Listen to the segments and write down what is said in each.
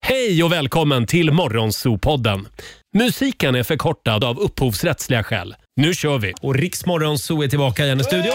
Hej och välkommen till Morgonzoo-podden. Musiken är förkortad av upphovsrättsliga skäl. Nu kör vi! Och Riks Morgonzoo är tillbaka igen i studion.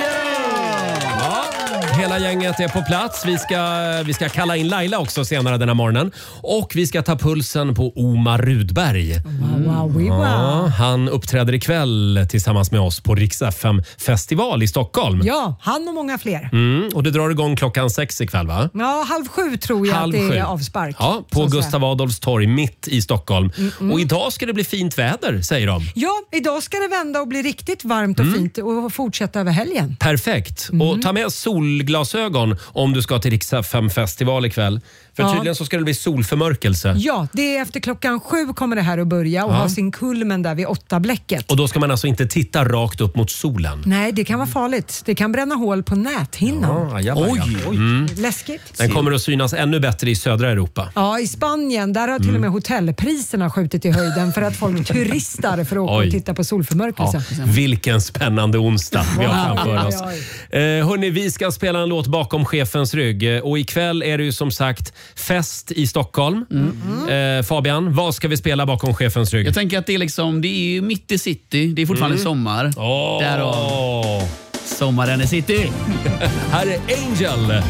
Hela gänget är på plats. Vi ska kalla in Laila också senare den här morgonen. Och vi ska ta pulsen på Omar Rudberg. Ja, han uppträder ikväll tillsammans med oss på Rix FM-festival i Stockholm. Ja, han och många fler. Och det drar igång 6:00 ikväll, va? Ja, 6:30 tror jag att det är avspark. Ja, på Gustav Adolfs torg mitt i Stockholm. Och idag ska det bli fint väder, säger de. Ja, idag ska det vända och bli riktigt varmt och fint och fortsätta över helgen. Perfekt. Och ta med solglasögon om du ska till Rix FM-festival ikväll. För tydligen så ska det bli solförmörkelse. Ja, det är efter 7:00 kommer det här att börja och ha sin kulmen där vid 8-bläcket. Och då ska man alltså inte titta rakt upp mot solen. Nej, det kan vara farligt. Det kan bränna hål på näthinnan. Oj. Läskigt. Den kommer att synas ännu bättre i södra Europa. Ja, i Spanien där har till och med hotellpriserna skjutit i höjden för att folk turistar för att åka och titta på solförmörkelsen. Ja, vilken spännande onsdag vi har framför oss. Hörrni, vi ska spela en låt bakom chefens rygg. Och ikväll är det ju som sagt fest i Stockholm. Fabian, vad ska vi spela bakom chefens rygg? Jag tänker att det är ju mitt i city. Det är fortfarande sommar. Därav sommaren i city. Här är Angel.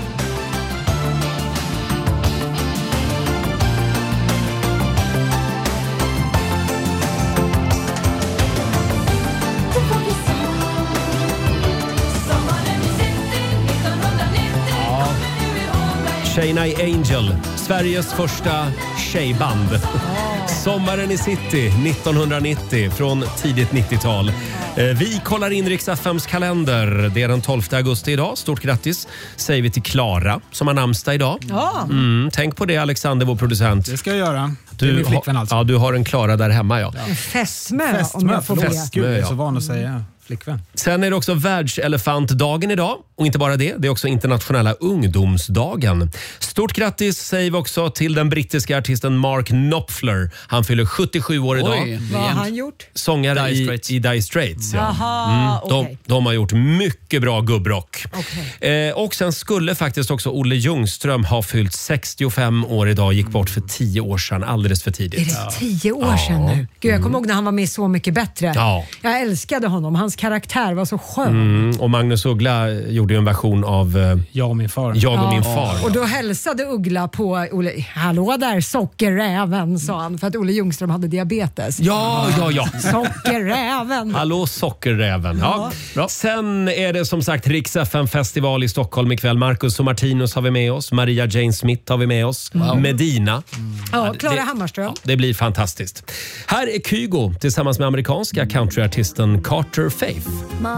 Tjejna i Angel, Sveriges första tjejband. Sommaren i city 1990 från tidigt 90-tal. Vi kollar in Rix FMs kalender. Det är den 12 augusti idag. Stort grattis säger vi till Klara som har namnsdag idag. Tänk på det, Alexander, vår producent. Det ska jag göra. Du är min flickvän alltså. Ja, du har en Klara där hemma, ja. Fästmö, om jag får be. Gud, jag är så van att säga flickvän. Sen är det också världselefantdagen idag. Och inte bara det, det är också internationella ungdomsdagen. Stort grattis säger vi också till den brittiska artisten Mark Knopfler. Han fyller 77 år idag. Vad har han gjort? Sångare i Dire Straits. Ja. Jaha, de har gjort mycket bra gubbrock. Och sen skulle faktiskt också Olle Ljungström ha fyllt 65 år idag. Gick bort för 10 år sedan, alldeles för tidigt. Är det 10 år sedan nu? Gud, jag kommer ihåg när han var med Så mycket bättre. Ja. Jag älskade honom. Hans karaktär var så skön. Och Magnus Uggla gjorde ju en version av Jag och min far. Jag och min far. Och då hälsade Uggla på Olle. Hallå där, sockerräven, sa han. För att Olle Ljungström hade diabetes. Ja. Sockerräven. Hallå sockerräven. Ja. Bra. Sen är det som sagt Rix FM-festival i Stockholm ikväll. Marcus och Martinus har vi med oss. Maria Jane Smith har vi med oss. Medina. Ja, Klara Hammarström. Det blir fantastiskt. Här är Kygo tillsammans med amerikanska countryartisten Carter Faith.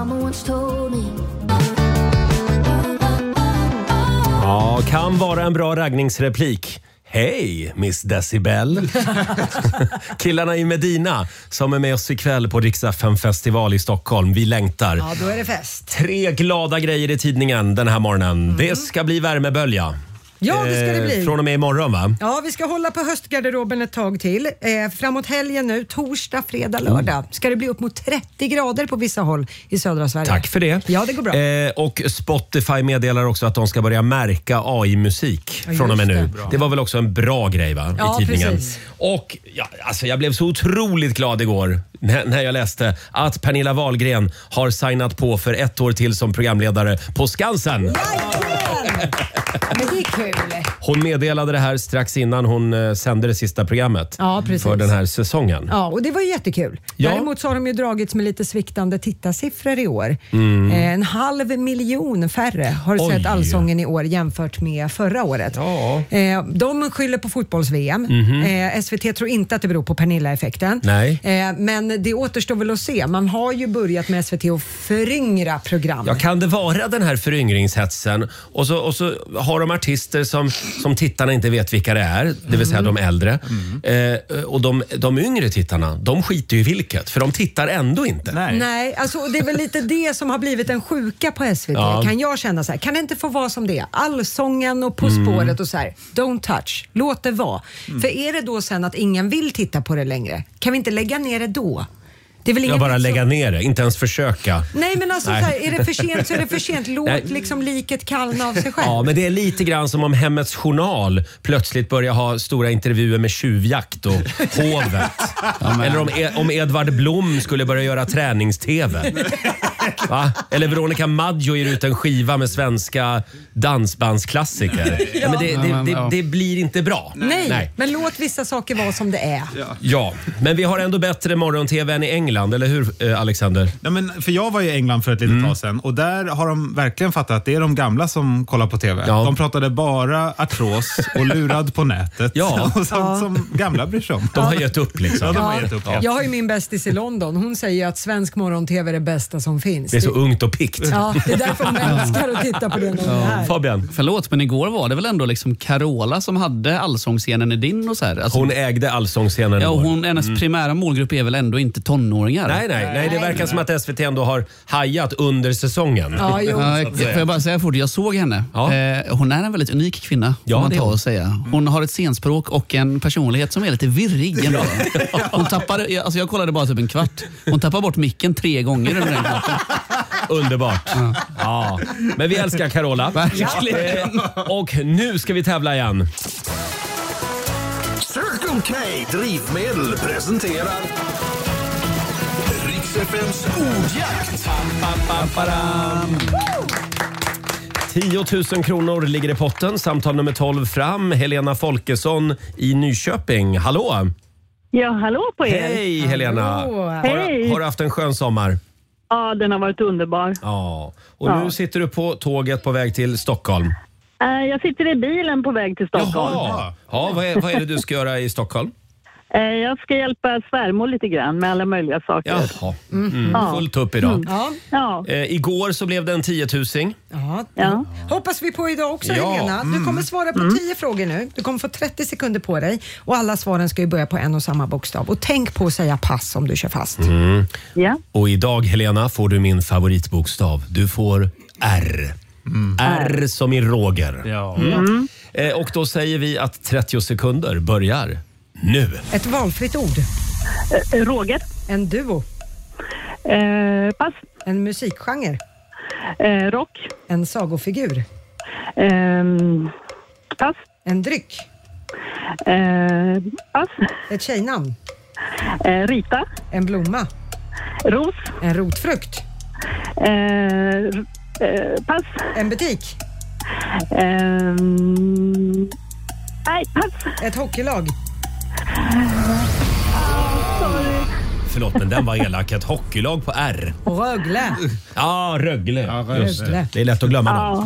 Ja, kan vara en bra raggningsreplik. Hej, Miss Decibel. Killarna i Medina som är med oss ikväll på Rix FM-festival i Stockholm. Vi längtar. Ja, då är det fest. 3 glada grejer i tidningen den här morgonen. Det ska bli värmebölja. Ja, det ska det bli. Från och med imorgon, va? Ja, vi ska hålla på höstgarderoben ett tag till. Framåt helgen nu, torsdag, fredag, lördag. Ska det bli upp mot 30 grader på vissa håll i södra Sverige. Tack för det. Ja, det går bra. Och Spotify meddelar också att de ska börja märka AI-musik från och med nu. Det var väl också en bra grej, va? I tidningen. Precis. Och jag blev så otroligt glad igår när jag läste att Pernilla Wahlgren har signat på för 1 år till som programledare på Skansen. Men det är kul. Hon meddelade det här strax innan hon sände det sista programmet för den här säsongen. Ja, och det var ju jättekul. Ja. Däremot så har de ju dragits med lite sviktande tittarsiffror i år. 500 000 färre har sett Allsången i år jämfört med förra året. Ja. De skyller på fotbolls-VM. SVT tror inte att det beror på Pernilla-effekten. Nej. Men det återstår väl att se. Man har ju börjat med SVT att föryngra program. Ja, kan det vara den här föryngringshetsen? Och så har de artister som tittarna inte vet vilka det är, det vill säga de äldre. Och de yngre tittarna, de skiter ju i vilket, för de tittar ändå inte. Nej, alltså det är väl lite det som har blivit en sjuka på SVT. Kan jag känna så här, kan det inte få vara som det? Allsången och På spåret och så här, don't touch, låt det vara. För är det då sen att ingen vill titta på det längre, kan vi inte lägga ner det då? Det är väl Jag bara lägga ner det, inte ens försöka. Nej, men alltså, så här, är det för sent så är det för sent. Låt liksom liket kallna av sig själv. Ja, men det är lite grann som om Hemmets Journal plötsligt börjar ha stora intervjuer med tjuvjakt och hovet. Eller om Edvard Blom skulle börja göra tränings-tv. Va? Eller Veronica Maggio ger ut en skiva med svenska dansbandsklassiker. Ja. Men det blir inte bra. Nej, men låt vissa saker vara som det är. Ja, men vi har ändå bättre morgon-tv än i England, eller hur Alexander? Ja, men för jag var i England för ett litet tag sedan och där har de verkligen fattat att det är de gamla som kollar på tv. Ja. De pratade bara artros och lurad på nätet. Ja. Och sånt som gamla bryr sig om. De har gett upp liksom. Ja, de har gett upp. Ja. Jag har ju min bästis i London. Hon säger att svensk morgon-tv är det bästa som finns. Det är så ungt och pikt. Ja, det är därför hon älskar att titta på det när hon är här. Fabian? Förlåt, men igår var det väl ändå liksom Carola som hade allsångsscenen i din och så här. Alltså, hon ägde allsångsscenen. Ja, och hennes primära målgrupp är väl ändå inte tonåringar. Nej, det verkar som att SVT ändå har hajat under säsongen. Ja, jo. Får jag bara säga fort, jag såg henne. Ja. Hon är en väldigt unik kvinna, får man ta och säga. Hon har ett scenspråk och en personlighet som är lite virrig ändå. Hon tappade, alltså jag kollade bara typ en kvart. Hon tappade bort micken 3 gånger under den kvarten. Underbart. Ja. Men vi älskar Carola. Verkligen. Och nu ska vi tävla igen. Circle K Drivmedel presenterar Rix FMs ordjakt. 10 000 kronor ligger i potten. Samtal nummer 12 fram. Helena Folkesson i Nyköping. Hallå! Ja, hallå på er. Hej Helena! Hej. Har du haft en skön sommar? Ja, den har varit underbar. Ja. Och nu sitter du på tåget på väg till Stockholm. Jag sitter i bilen på väg till Stockholm. Jaha. Ja, vad är det du ska göra i Stockholm? Jag ska hjälpa svärmor lite grann med alla möjliga saker. Jaha. Fullt upp idag. Ja. Igår så blev det en 10 000. Ja. Hoppas vi på idag också, Helena. Du kommer svara på 10 frågor nu. Du kommer få 30 sekunder på dig. Och alla svaren ska ju börja på en och samma bokstav. Och tänk på att säga pass om du kör fast. Ja. Och idag, Helena, får du min favoritbokstav. Du får R. R som i Roger. Ja. Och då säger vi att 30 sekunder börjar nu. Ett valfritt ord. Roger. En duo. Pass. En musikgenre. Rock. En sagofigur. Pass. En dryck. Pass. Ett tjejnamn. Rita. En blomma. Ros. En rotfrukt. Pass. En butik. Nej, pass. Ett hockeylag. Förlåt, men den var elak. Ett hockeylag på R. Och Rögle. Ja, Rögle. Just Rögle. det är lätt att glömma namn.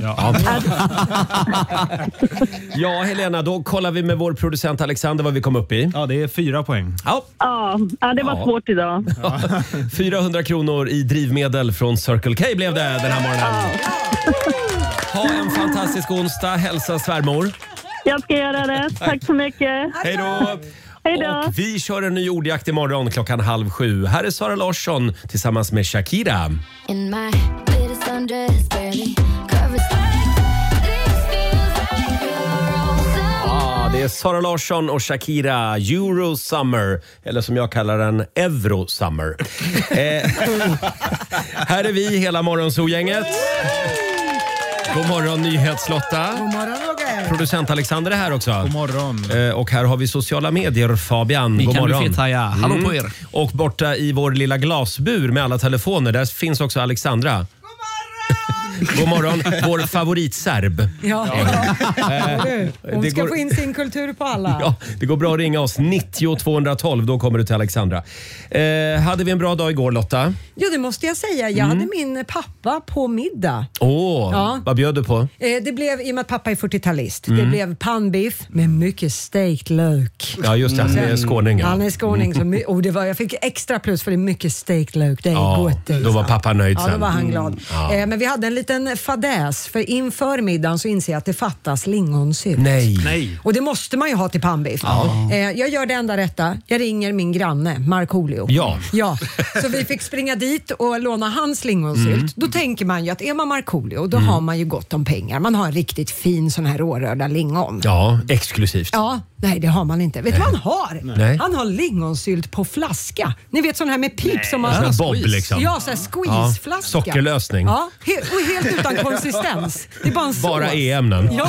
Ja, Helena, då kollar vi med vår producent Alexander vad vi kom upp i. Ja, det är 4 poäng. Ja, det var svårt idag. 400 kronor i drivmedel från Circle K blev det den här morgonen. Ha en fantastisk onsdag. Hälsa svärmor. Jag ska göra det. Tack så mycket. Hej då! Hej då. Och vi kör en ny ordjakt imorgon 6:30. Här är Sara Larsson tillsammans med Shakira. In my latest undress, barely covers. Det är Sara Larsson och Shakira, Euro Summer, eller som jag kallar den, Euro Summer. Här är vi, hela morgonsogänget. God morgon, Nyhetslotta. God morgon, Roger. Producent Alexander är här också. God morgon. Och här har vi sociala medier, Fabian. Ni God kan morgon. du feta, ja. Hallå på er. Och borta i vår lilla glasbur med alla telefoner, där finns också Alexandra. God morgon, vår favoritserb. Ja. Hon ska få in sin kultur på alla. Ja, det går bra att ringa oss 90 212, då kommer du till Alexandra. Hade vi en bra dag igår, Lotta? Ja, det måste jag säga. Jag hade min pappa på middag. Vad bjöd du på? Det blev, i och med att pappa är 40-talist, det blev pannbiff med mycket stekt lök. Ja, just det. Han är skåning. Han är skåning. Så jag fick extra plus för det är mycket stekt lök. Det är gott. Då var pappa nöjd sen. Ja, då var han glad. Men vi hade en liten fadäs, för inför middagen så inser jag att det fattas lingonsylt. Nej. Och det måste man ju ha till pannbiff. Jag gör det enda rätta. Jag ringer min granne, Markoolio. Ja. Så vi fick springa dit och låna hans lingonsylt. Då tänker man ju att är man Markoolio, då har man ju gott om pengar. Man har en riktigt fin sån här rårörda lingon. Ja, exklusivt. Ja, Nej, det har man inte. Vet du vad han har? Nej. Han har lingonsylt på flaska. Ni vet sån här med pip som man... Sån här bob liksom. Ja, så här squeeze-flaska. Sockerlösning. Ja, och helt utan konsistens. Det är bara en sås. Bara EM-nen. Ja.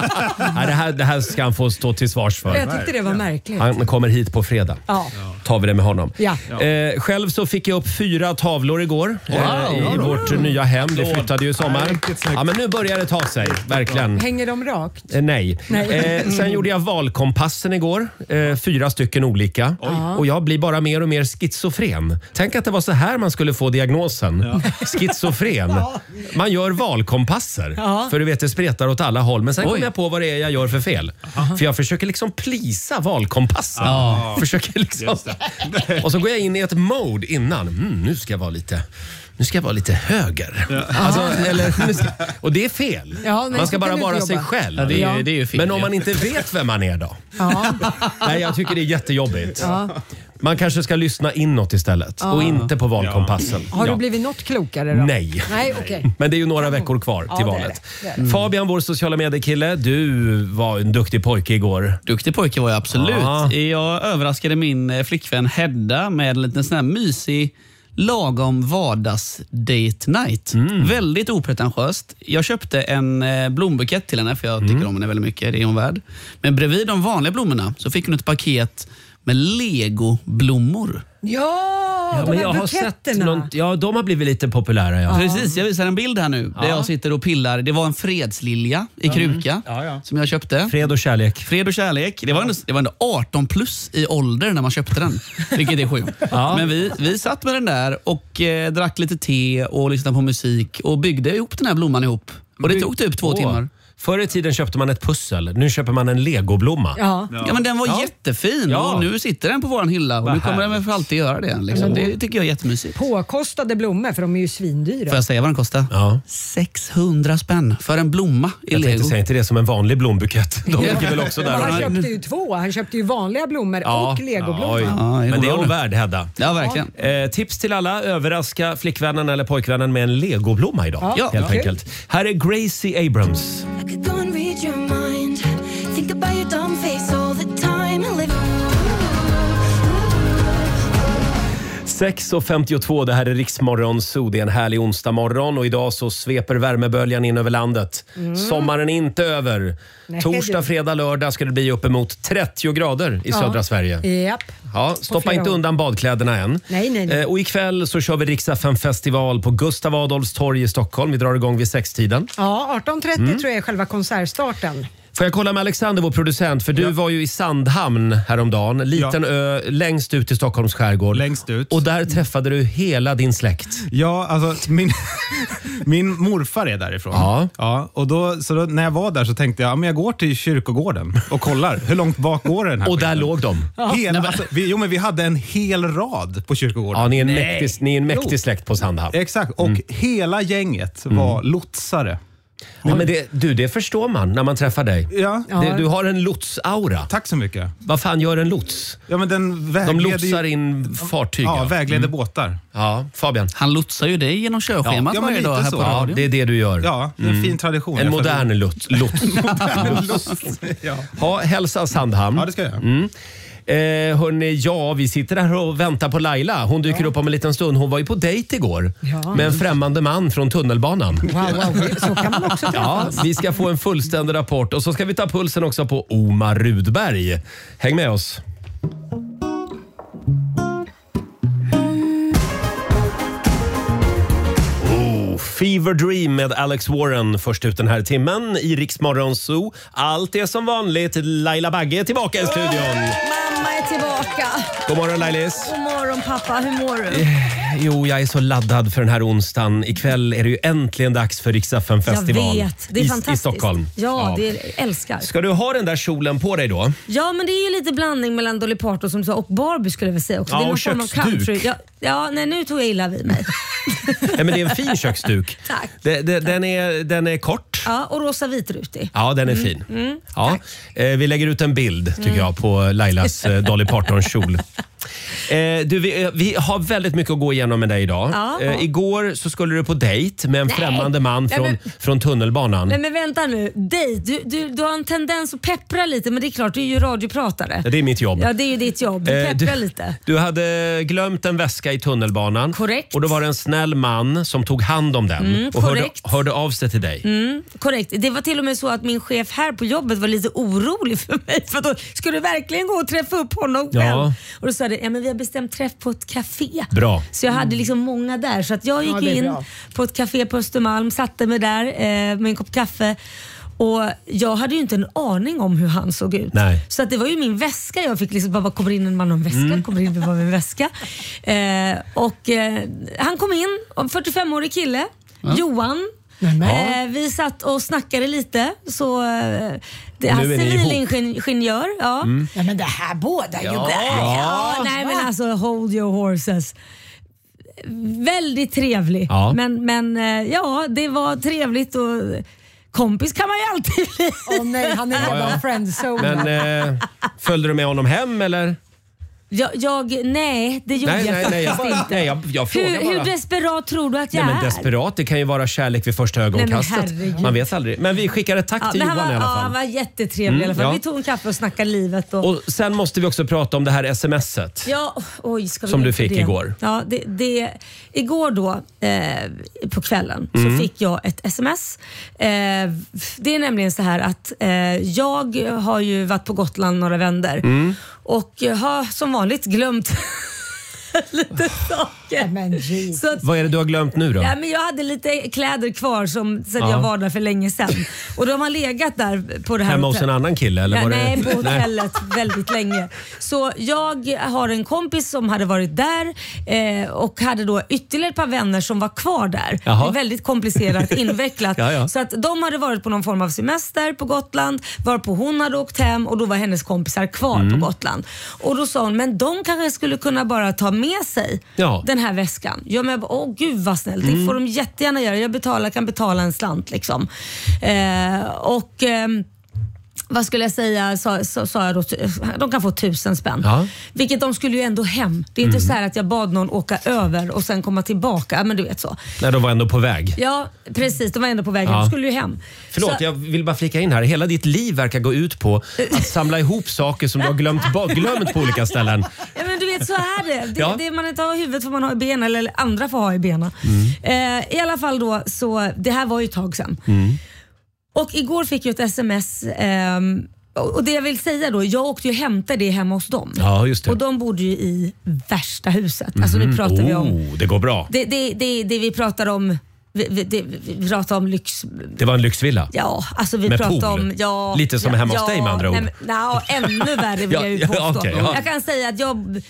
Nej, det här ska han få stå till svars för. Jag tyckte det var märkligt. Han kommer hit på fredag. Ja. Tar vi det med honom. Ja. Själv så fick jag upp 4 tavlor igår i vårt nya hem. Vi flyttade ju i sommar. Ja, men nu börjar det ta sig, verkligen. Hänger de rakt? Nej. Sen gjorde jag valkompassen igår. 4 stycken olika. Och jag blir bara mer och mer schizofren. Tänk att det var så här man skulle få diagnosen. Schizofren. Man gör valkompasser. För du vet, det spretar åt alla håll. Men sen kommer jag på vad det är jag gör för fel. För jag försöker liksom plisa valkompassen. Försöker liksom. Och så går jag in i ett mode innan. Nu ska jag vara lite höger. Alltså, och det är fel. Man ska bara vara sig själv. Ja, det är ju fel. Men om man inte vet vem man är då? Nej, jag tycker det är jättejobbigt. Man kanske ska lyssna inåt istället och inte på valkompassen. Har du blivit något klokare då? Nej. Okay. Men det är ju några veckor kvar till valet. Fabian, vår sociala mediekille, du var en duktig pojke igår. Duktig pojke var jag absolut. Jag överraskade min flickvän Hedda med en liten sån här mysig lagom vardags date night. Väldigt opretentiöst. Jag köpte en blombukett till henne för jag tycker om henne väldigt mycket. Det är hon värd. Men bredvid de vanliga blommorna så fick hon ett paket med Lego-blommor. Ja, men jag har sett de har blivit lite populära. Precis, jag visar en bild här nu där jag sitter och pillar. Det var en fredslilja i kruka som jag köpte. Fred och kärlek. Det var ändå 18 plus i ålder när man köpte den. Vilket är sjukt. Men vi satt med den där och drack lite te och lyssnade på musik och byggde ihop den här blomman ihop. Och det tog typ 2 timmar. Förr i tiden köpte man ett pussel. Nu köper man en legoblomma. Ja, men den var jättefin. Och nu sitter den på våran hylla. Och nu kommer den för alltid göra det. Liksom. Det tycker jag är jättemysigt. Påkostade blommor, för de är ju svindyra. Får jag säga vad den kostar? 600 spänn för en blomma i Lego. Jag tänkte säga inte det som en vanlig blombukett. De ligger väl också där. Han köpte ju 2. Han köpte ju vanliga blommor och legoblommor. Men det är hon värd, Hedda. Ja, verkligen. Tips till alla. Överraska flickvännen eller pojkvännen med en legoblomma idag. Helt enkelt. Här är Gracie Abrams. 6:52, det här är Riksmorgon Zoo. Det är en härlig onsdag morgon och idag så sveper värmeböljan in över landet. Sommaren är inte över. Torsdag, fredag, lördag ska det bli uppemot 30 grader i södra Sverige. Japp. Ja, stoppa inte undan badkläderna än. Nej. Och ikväll så kör vi Rix FM festival på Gustav Adolfs torg i Stockholm. Vi drar igång vid 6-tiden. Ja, 18:30 tror jag är själva konsertstarten. Får jag kolla med Alexander, vår producent, för du var ju i Sandhamn häromdagen. Liten ö längst ut i Stockholms skärgård. Längst ut. Och där träffade du hela din släkt. Ja, alltså min morfar är därifrån. Och då när jag var där så tänkte jag, men jag går till kyrkogården och kollar hur långt bak går den här. Och där låg de. Vi hade en hel rad på kyrkogården. Ja, ni är en mäktig släkt på Sandhamn. Exakt, och hela gänget var lotsare. Ja, men det förstår man när man träffar dig. Du har en lotsaura. Tack så mycket. Vad fan gör en lots? Ja, men de lotsar in fartyg. Ja, vägleder båtar. Ja, Fabian. Han lotsar ju dig genom körschemat varje dag här på radio. Det är det du gör. Ja, det är en fin tradition. En modern lots. Hälsa Sandhamn. Ja, det ska jag göra. Hörrni, vi sitter här och väntar på Laila. Hon dyker upp om en liten stund. Hon var ju på dejt igår med en främmande man från tunnelbanan. Wow. Så kan man också träffas. Vi ska få en fullständig rapport och så ska vi ta pulsen också på Omar Rudberg. Häng med oss. Fever Dream med Alex Warren först ut den här timmen i Rix Morgon Zoo. Allt är som vanligt. Laila Bagge är tillbaka i studion. Mamma är tillbaka. God morgon Lailis. God morgon pappa, hur mår du? Jo, jag är så laddad för den här onsdagen. Ikväll är det ju äntligen dags för Rix FM festival. Jag vet, det är fantastiskt. I Stockholm. Ja, det älskar. Ska du ha den där kjolen på dig då? Ja, men det är ju lite blandning mellan Dolly Parton som sa och Barbie skulle jag väl säga också. Ja, det är och någon form av country. Nej, nu tog jag illa vid mig. Ja, men det är en fin köksduk. Tack. Den är kort. Ja, och rosa vitrutig. Ja, den är fin. Ja, vi lägger ut en bild tycker jag på Lailas Dolly Parton-kjol. Vi har väldigt mycket att gå igenom med dig idag. Igår så skulle du på dejt med en främmande man från tunnelbanan. Nej men vänta nu, dejt. Du har en tendens att peppra lite, men det är klart, du är ju radiopratare. Det är mitt jobb. Ja, det är ju ditt jobb. Du pepprar lite. Du hade glömt en väska i tunnelbanan. Korrekt. Och då var det en snäll man som tog hand om den och hörde av sig till dig. Korrekt. Det var till och med så att min chef här på jobbet var lite orolig för mig. För då skulle du verkligen gå och träffa upp honom själv. Och då sa det, men vi har bestämt träff på ett café. Bra. Så jag hade liksom många där. Så att jag gick in på ett café på Östermalm, satte mig där med en kopp kaffe. Och jag hade ju inte en aning om hur han såg ut. Nej. Så att det var ju min väska. Jag fick liksom bara, kommer in en man och en väska. Kommer in med en väska. Han kom in, en 45-årig kille. Johan. Vi satt och snackade lite. Så det är civilingenjör. Ja. Ja, men det här båda ju. Nej men alltså, hold your horses. Väldigt trevlig. Men det var trevligt och kompis kan man ju alltid bli. Nej, han är redan friendzone. Men följde du med honom hem eller? Nej, det gjorde jag faktiskt inte. Nej, jag frågar bara. Hur desperat tror du att jag är? Men desperat, det kan ju vara kärlek vid första ögonkastet. Man vet aldrig. Men vi skickar ett tack till Johan i alla fall. Han var jättetrevlig i alla fall. Vi tog en kaffe och snackade livet. Och sen måste vi också prata om det här smset. Som du fick igår. Ja, igår då på kvällen så fick jag ett sms. Det är nämligen så här att jag har ju varit på Gotland några vändor. Och har som vanligt glömt lite saker. Så vad är det du har glömt nu då? Ja, men jag hade lite kläder kvar sen jag var där för länge sedan. Och de har legat där på det här hemma hos en annan kille? Eller nej, på hotellet väldigt länge. Så jag har en kompis som hade varit där och hade då ytterligare ett par vänner som var kvar där. Det är väldigt komplicerat, invecklat. Så att de hade varit på någon form av semester på Gotland, varpå hon hade åkt hem och då var hennes kompisar kvar på Gotland. Och då sa hon, men de kanske skulle kunna bara ta med sig den här väskan. Jag med, gud vad snällt. Det får de jättegärna göra. Jag kan betala en slant liksom. Vad skulle jag säga, sa jag då, de kan få 1000 spänn. Vilket de skulle ju ändå hem. Det är inte så här att jag bad någon åka över och sen komma tillbaka, men du vet så. Nej, de var ändå på väg. Ja, precis, de var ändå på väg. De skulle ju hem. Förlåt, jag vill bara flika in här. Hela ditt liv verkar gå ut på att samla ihop saker som du har glömt på olika ställen. Ja, men du vet, så är det. Det man inte har i huvudet får man ha i benen, eller andra får ha i benen. I alla fall då, så det här var ju ett tag sedan. Och igår fick jag ett sms och det jag vill säga då, jag åkte ju hämta det hemma hos dem. Ja, just det. Och de bodde ju i värsta huset. Alltså nu pratar vi om... Det går bra. Det vi pratar om... Vi pratar om lyx... Det var en lyxvilla? Ja, alltså vi med pratar pool. om... Ja, lite som hemma hos dig med andra ord. Ännu värre vill jag ju påstå. Okay, jag kan säga att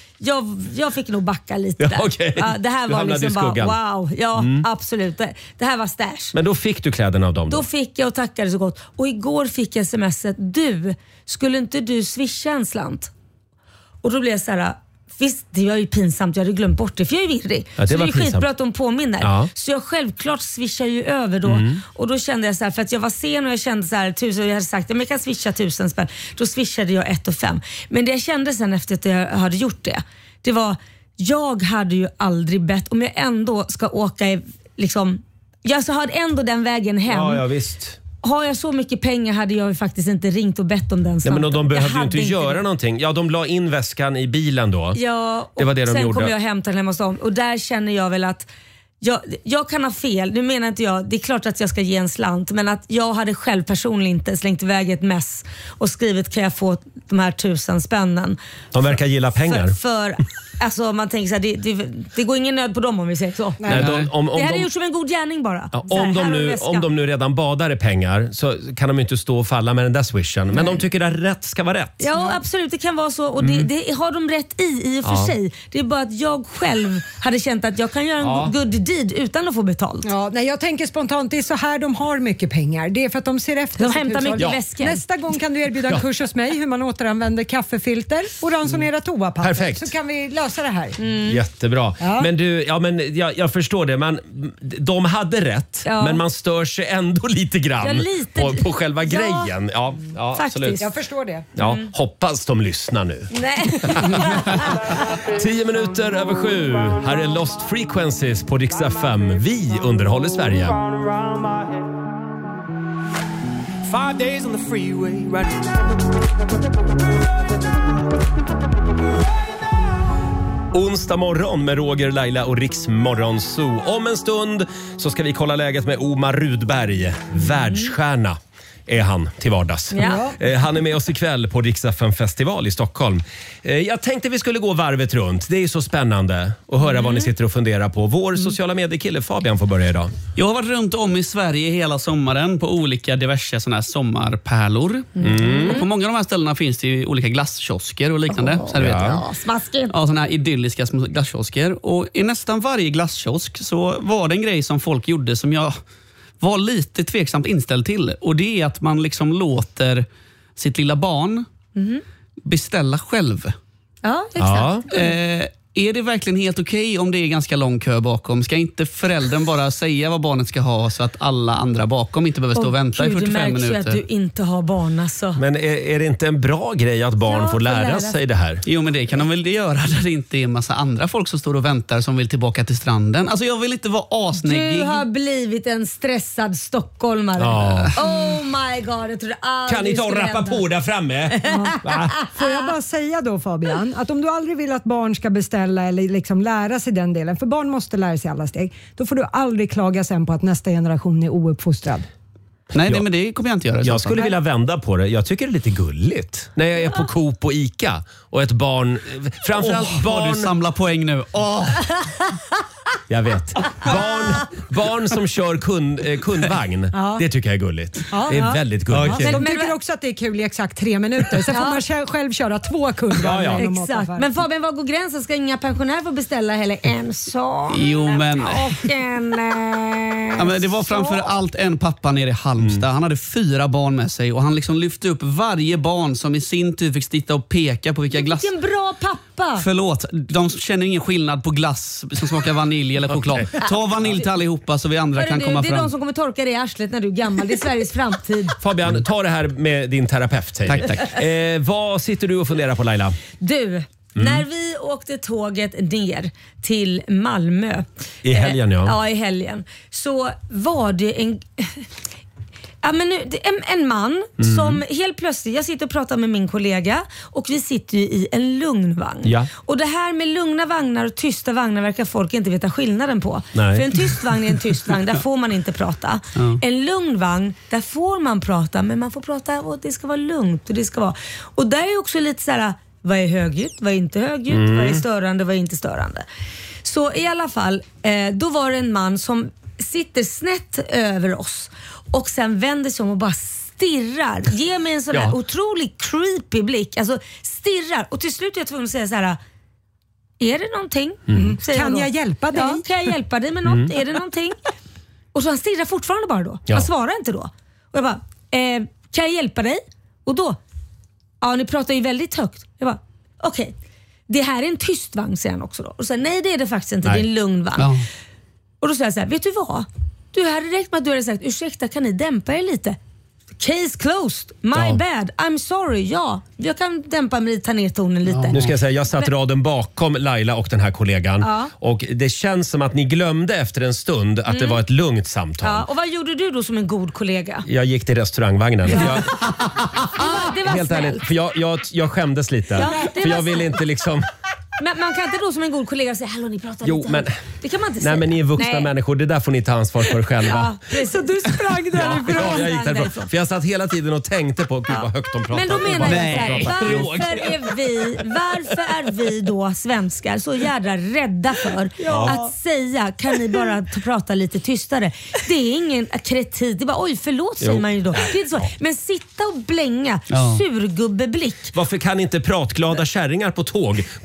jag fick nog backa lite där. Okay. Det här var liksom bara wow. Ja, absolut. Det här var stash. Men då fick du kläderna av dem? Då fick jag och tackade så gott. Och igår fick jag smset, skulle inte du swisha en slant? Och då blev jag så här... Visst, det var ju pinsamt. Jag hade glömt bort det, för jag är virrig. Ja, så det är skitbra att de påminner. Så jag självklart swishar ju över då. Och då kände jag så här, för att jag var sen och jag kände så här, 1000, jag hade sagt, men jag kan swisha 1000 spänn. Då swishade jag 1 500. Men det jag kände sen efter att jag hade gjort det var, jag hade ju aldrig bett, om jag ändå ska åka liksom, jag så hade ändå den vägen hem. Ja, visst. Har jag så mycket pengar hade jag faktiskt inte ringt och bett om den slanten. Men de behövde ju inte göra någonting. Ja, de la in väskan i bilen då. Ja, det var det de sen gjorde. kom jag hämta den hemma hos dem. Och där känner jag väl att jag kan ha fel. Nu menar inte jag, det är klart att jag ska ge en slant, men att jag hade själv personligen inte slängt iväg ett mess och skrivit, kan jag få de här 1000 spännen. De verkar gilla pengar. För alltså man tänker så här, det går ingen nöd på dem om vi säger så. Nej, det hade gjort som en god gärning bara. Ja, om de nu redan badar i pengar så kan de inte stå och falla med den där swishen. Men de tycker att rätt ska vara rätt. Ja, absolut, det kan vara så. Och det har de rätt i och för sig. Det är bara att jag själv hade känt att jag kan göra en good deed utan att få betalt. Ja, nej, jag tänker spontant, det är så här de har mycket pengar. Det är för att de ser efter de hämtar mycket väskor. Nästa gång kan du erbjuda en kurs hos mig hur man återanvänder kaffefilter och ransonerar toapapper. Perfekt. Så kan vi lösa lösa det här. Jättebra. Ja. Men du, jag förstår det. De hade rätt, men man stör sig ändå lite grann på själva grejen. Ja, absolut. Jag förstår det. Ja, hoppas de lyssnar nu. Nej. 10 minuter över 7. Här är Lost Frequencies på Rix FM. Vi underhåller Sverige. 5 days on the freeway right. Onsdag morgon med Roger, Laila och Rix Morgon Zoo. Om en stund så ska vi kolla läget med Omar Rudberg, världsstjärna är han till vardags. Ja. Han är med oss ikväll på Rix FM festival i Stockholm. Jag tänkte vi skulle gå varvet runt. Det är så spännande att höra vad ni sitter och funderar på. Vår sociala mediekille Fabian får börja idag. Jag har varit runt om i Sverige hela sommaren på olika diverse såna här sommarpärlor. Och på många av de här ställena finns det ju olika glasskiosker och liknande. Smaskigt. Ja, såna här idylliska små glasskiosker. Och i nästan varje glasskiosk så var det en grej som folk gjorde som jag var lite tveksamt inställd till. Och det är att man liksom låter sitt lilla barn beställa själv. Ja, exakt. Är det verkligen helt okej om det är ganska lång kö bakom? Ska inte föräldern bara säga vad barnet ska ha så att alla andra bakom inte behöver stå och vänta i 45 minuter? Du märks ju att du inte har barn alltså. Men är det inte en bra grej att barn får lära sig det här? Jo, men det kan de väl göra där det inte är en massa andra folk som står och väntar som vill tillbaka till stranden. Alltså jag vill inte vara asneggig. Du har blivit en stressad stockholmare. Oh my god, jag tror aldrig. Kan ni ta och rappa på där framme? Får jag bara säga då Fabian, att om du aldrig vill att barn ska beställa eller liksom lära sig den delen, för barn måste lära sig alla steg, då får du aldrig klaga sen på att nästa generation är ouppfostrad. Nej, men det kommer jag inte göra. Jag skulle vilja vända på det. Jag tycker det är lite gulligt. När jag är på Coop och Ica och ett barn, framförallt barn... Du samlar poäng nu. Jag vet. Barn som kör kundvagn, det tycker jag är gulligt. Det är väldigt gulligt. Okay. De tycker också att det är kul i exakt 3 minuter. Sen får man själv köra 2 kundvagnar. Exakt. Men Fabian, var går gränsen? Ska inga pensionärer få beställa heller en sån? Jo, men... Och en... men det var framför allt en pappa nere i Halmstad. Han hade 4 barn med sig och han liksom lyfte upp varje barn som i sin tur fick sitta och peka på vilka glass... Vilken bra pappa! Förlåt, de känner ingen skillnad på glass som smakar vanilj eller choklad. Ta vanilj till allihopa så vi andra kan komma fram. Det är de som kommer torka dig i arslet när du är gammal. Det är Sveriges framtid. Fabian, ta det här med din terapeut. Tack. Vad sitter du och funderar på, Laila? Du, när vi åkte tåget ner till Malmö. I helgen, Ja, i helgen. Så var det en man som helt plötsligt, jag sitter och pratar med min kollega och vi sitter ju i en lugn vagn. Ja. Och det här med lugna vagnar och tysta vagnar verkar folk inte veta skillnaden på. Nej. För en tyst vagn är en tyst vagn, där får man inte prata. En lugn vagn, där får man prata, men man får prata och det ska vara lugnt och det ska vara. Och där är också lite så här: vad är högljutt, vad är inte högljutt, vad är störande, vad är inte störande. Så i alla fall, då var det en man som sitter snett över oss och sen vänder sig om och bara stirrar. Ger mig en sån där otroligt creepy blick. Alltså stirrar. Och till slut är jag tvungen att säga så här: är det någonting? Kan jag hjälpa dig? Ja, kan jag hjälpa dig med något? Är det någonting? Och så han stirrar fortfarande bara då. Han svarar inte då. Och jag bara, kan jag hjälpa dig? Och då, ni pratar ju väldigt högt. Jag bara, okej. Det här är en tyst vagn, säger han också då. Och så nej, det är det faktiskt inte. Det är en lugn vagn. Ja. Och då säger jag så här, vet du vad? Du hade räckt med att du hade sagt, ursäkta, kan ni dämpa er lite? Case closed, my bad, I'm sorry, jag kan dämpa mig, ta ner tonen lite. Nu ska jag säga, jag satt raden bakom Laila och den här kollegan och det känns som att ni glömde efter en stund att det var ett lugnt samtal. Ja, och vad gjorde du då som en god kollega? Jag gick till restaurangvagnen. Det var helt ärligt, för jag skämdes lite. För jag ville inte liksom... Men man kan inte då som en god kollega säga, hallå, ni pratar lite. Men, det kan man inte säga. Nej, men ni är vuxna människor. Det där får ni ta ansvar för själva. Så du sprang därifrån? Ja, jag gick därifrån. För jag satt hela tiden och tänkte på gud vad högt de pratar. Men då menar jag så här, varför är vi då svenskar så jävla rädda för att säga, kan ni bara prata lite tystare? Det är ingen kritik. Det är bara, oj, förlåt, säger man ju då. Det är så. Men sitta och blänga, surgubbeblick. Varför kan inte pratglada kärringar på tåg gå till restaurangen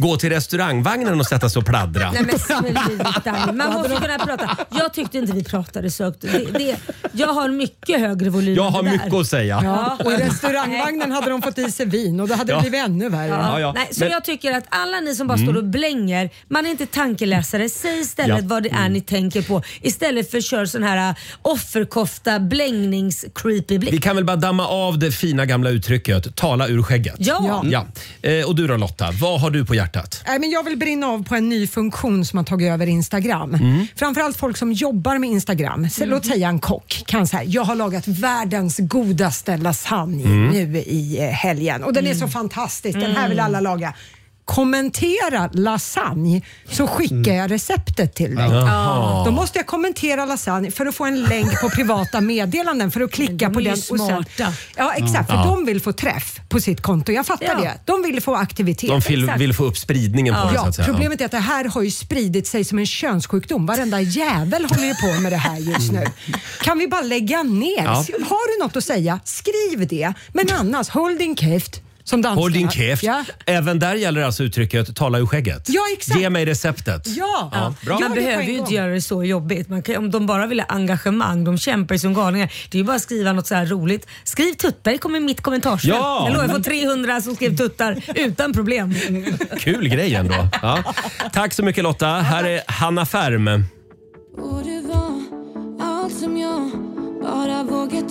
restaurangvagnen och sätta sig och pladdra. Nej men sluta. Man måste kunna prata. Jag tyckte inte vi pratade så högt. Jag har mycket högre volym. Jag har mycket att säga. Ja, och i restaurangvagnen hade de fått i sig vin och då hade det blivit ännu värre. Nej, så jag tycker att alla ni som bara står och blänger, man är inte tankeläsare. Säg istället vad det är ni tänker på. Istället för att köra sån här offerkofta, blängnings-creepy blick. Vi kan väl bara damma av det fina gamla uttrycket, tala ur skägget. Ja. Och du då Lotta, vad har du på hjärtat? Men jag vill brinna av på en ny funktion som har tagit över Instagram. Framförallt folk som jobbar med Instagram. Låt säga en kock kan säga, jag har lagat världens godaste lasagne nu i helgen. Och den är så fantastisk, den här vill alla laga. Kommentera lasagne så skickar jag receptet till dig. Då måste jag kommentera lasagne för att få en länk på privata meddelanden för att klicka på den. Och sen, exakt, för de vill få träff på sitt konto. Jag fattar det. De vill få aktivitet. De vill få upp spridningen på det så att säga. Problemet är att det här har ju spridit sig som en könssjukdom. Varenda jävel håller ju på med det här just nu. Kan vi bara lägga ner? Har du något att säga? Skriv det. Men annars, håll din käft. Håll din käft. Även där gäller alltså uttrycket tala ur skägget. Ja, exakt. Ge mig receptet. Bra. Man behöver ju inte göra det så jobbigt. Om de bara vill ha engagemang, de kämpar som galningar. Det är ju bara att skriva något så här roligt. Skriv tuttar, det kommer mitt kommentarsfält. Jag lovar, jag får 300 som skrev tuttar utan problem. Kul grej ändå. Tack så mycket Lotta. Här är Hanna Färm. Och det var allt som jag bara vågat.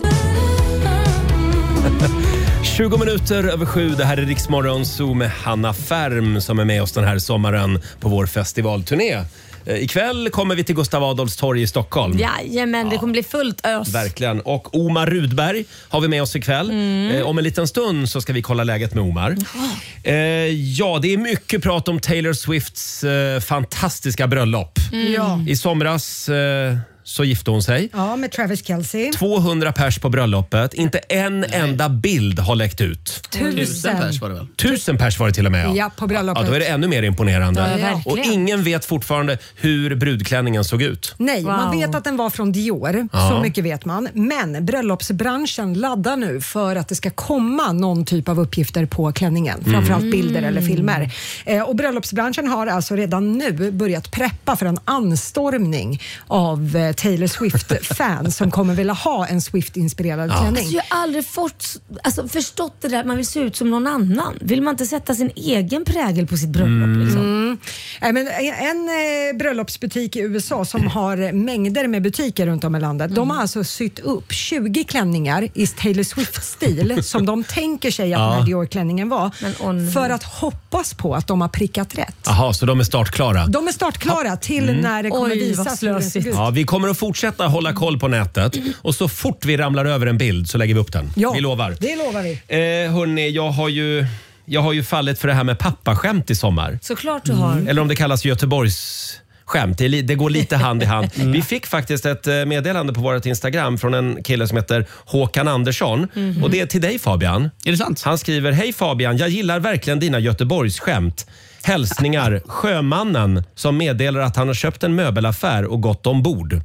20 minuter över 7, det här är Rix Morgon Zoo med Hanna Färm som är med oss den här sommaren på vår festivalturné. Ikväll kommer vi till Gustav Adolfs torg i Stockholm. Jajamän, det kommer bli fullt ös. Verkligen. Och Omar Rudberg har vi med oss ikväll. Om en liten stund så ska vi kolla läget med Omar. Det är mycket prat om Taylor Swifts fantastiska bröllop. I somras så gifte hon sig. Ja, med Travis Kelce. 200 pers på bröllopet. Inte en enda bild har läckt ut. 1000 pers var det väl? 1000 pers var det till och med. Ja, på bröllopet. Då är det ännu mer imponerande. Ja, och ingen vet fortfarande hur brudklänningen såg ut. Nej, man vet att den var från Dior. Så mycket vet man. Men bröllopsbranschen laddar nu för att det ska komma någon typ av uppgifter på klänningen. Framförallt bilder eller filmer. Och bröllopsbranschen har alltså redan nu börjat preppa för en anstormning av Taylor Swift-fans som kommer vilja ha en Swift-inspirerad klänning. Jag har aldrig förstått det där att man vill se ut som någon annan. Vill man inte sätta sin egen prägel på sitt bröllop? Liksom? Men en bröllopsbutik i USA som har mängder med butiker runt om i landet, de har alltså sytt upp 20 klänningar i Taylor Swift-stil som de tänker sig att den här Dior-klänningen var för att hoppas på att de har prickat rätt. Jaha, så de är startklara? De är startklara till när det kommer visas. Vi kommer att fortsätta hålla koll på nätet och så fort vi ramlar över en bild så lägger vi upp den. Vi lovar. Det lovar vi. Hörrni, jag har ju fallit för det här med pappaskämt i sommar. Såklart du har. Eller om det kallas Göteborgs skämt. Det går lite hand i hand. Vi fick faktiskt ett meddelande på vårt Instagram från en kille som heter Håkan Andersson. Och det är till dig Fabian. Är det sant? Han skriver: Hej Fabian, jag gillar verkligen dina Göteborgs skämt. Hälsningar sjömannen som meddelar att han har köpt en möbelaffär och gått ombord.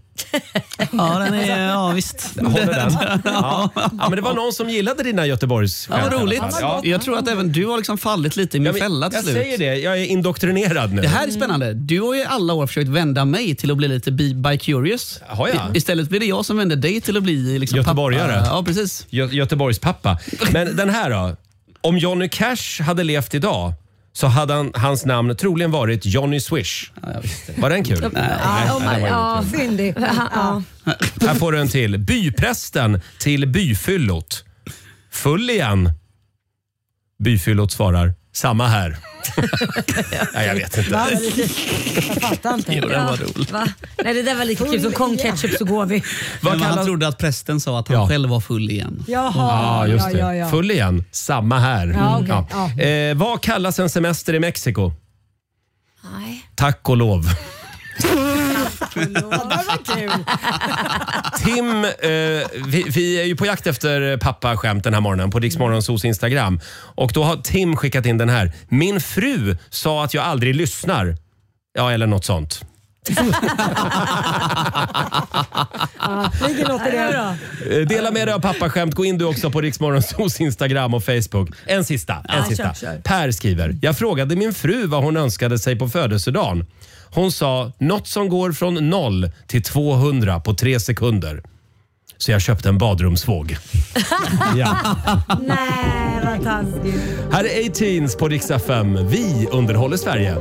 Visst. Håller den? Men det var någon som gillade dina Göteborgs skämt. Vad roligt. Jag tror att även du har liksom fallit lite i min fälla till slut. Jag säger det, jag är indoktrinerad nu. Det här är spännande. Du har ju alla år försökt vända mig till att bli lite bi-curious. Istället blir det jag som vänder dig till att bli liksom göteborgare. Pappa. Ja, precis. Göteborgs pappa. Men den här då? Om Johnny Cash hade levt idag så hade hans namn troligen varit Johnny Swish. Var den kul? Fyndig. Här får du en till. Byprästen till byfyllot. Full igen. Byfyllot svarar: samma här. Nej, jag vet inte. Jag fattar inte. Jo, den var rolig. Nej, det där var lite kul. Som kom ketchup så går vi. Han trodde att prästen sa att han själv var full igen. Jaha, just det. Full igen. Samma här. Vad kallas en semester i Mexiko? Nej. Tack och lov. Det var kul. Tim, vi är ju på jakt efter pappaskämt den här morgonen på Rix Morgon Zoos Instagram. Och då har Tim skickat in den här. Min fru sa att jag aldrig lyssnar. Ja, eller något sånt. Ligger något i det. Dela med dig av pappaskämt. Gå in du också på Riksmorgonsos Instagram och Facebook. En sista. Kör. Per skriver: jag frågade min fru vad hon önskade sig på födelsedagen. Hon sa något som går från 0 till 200 på 3 sekunder. Så jag köpte en badrumsvåg. Ja. Nej, vad taskigt. Här är 18s på Rix FM. Vi underhåller Sverige.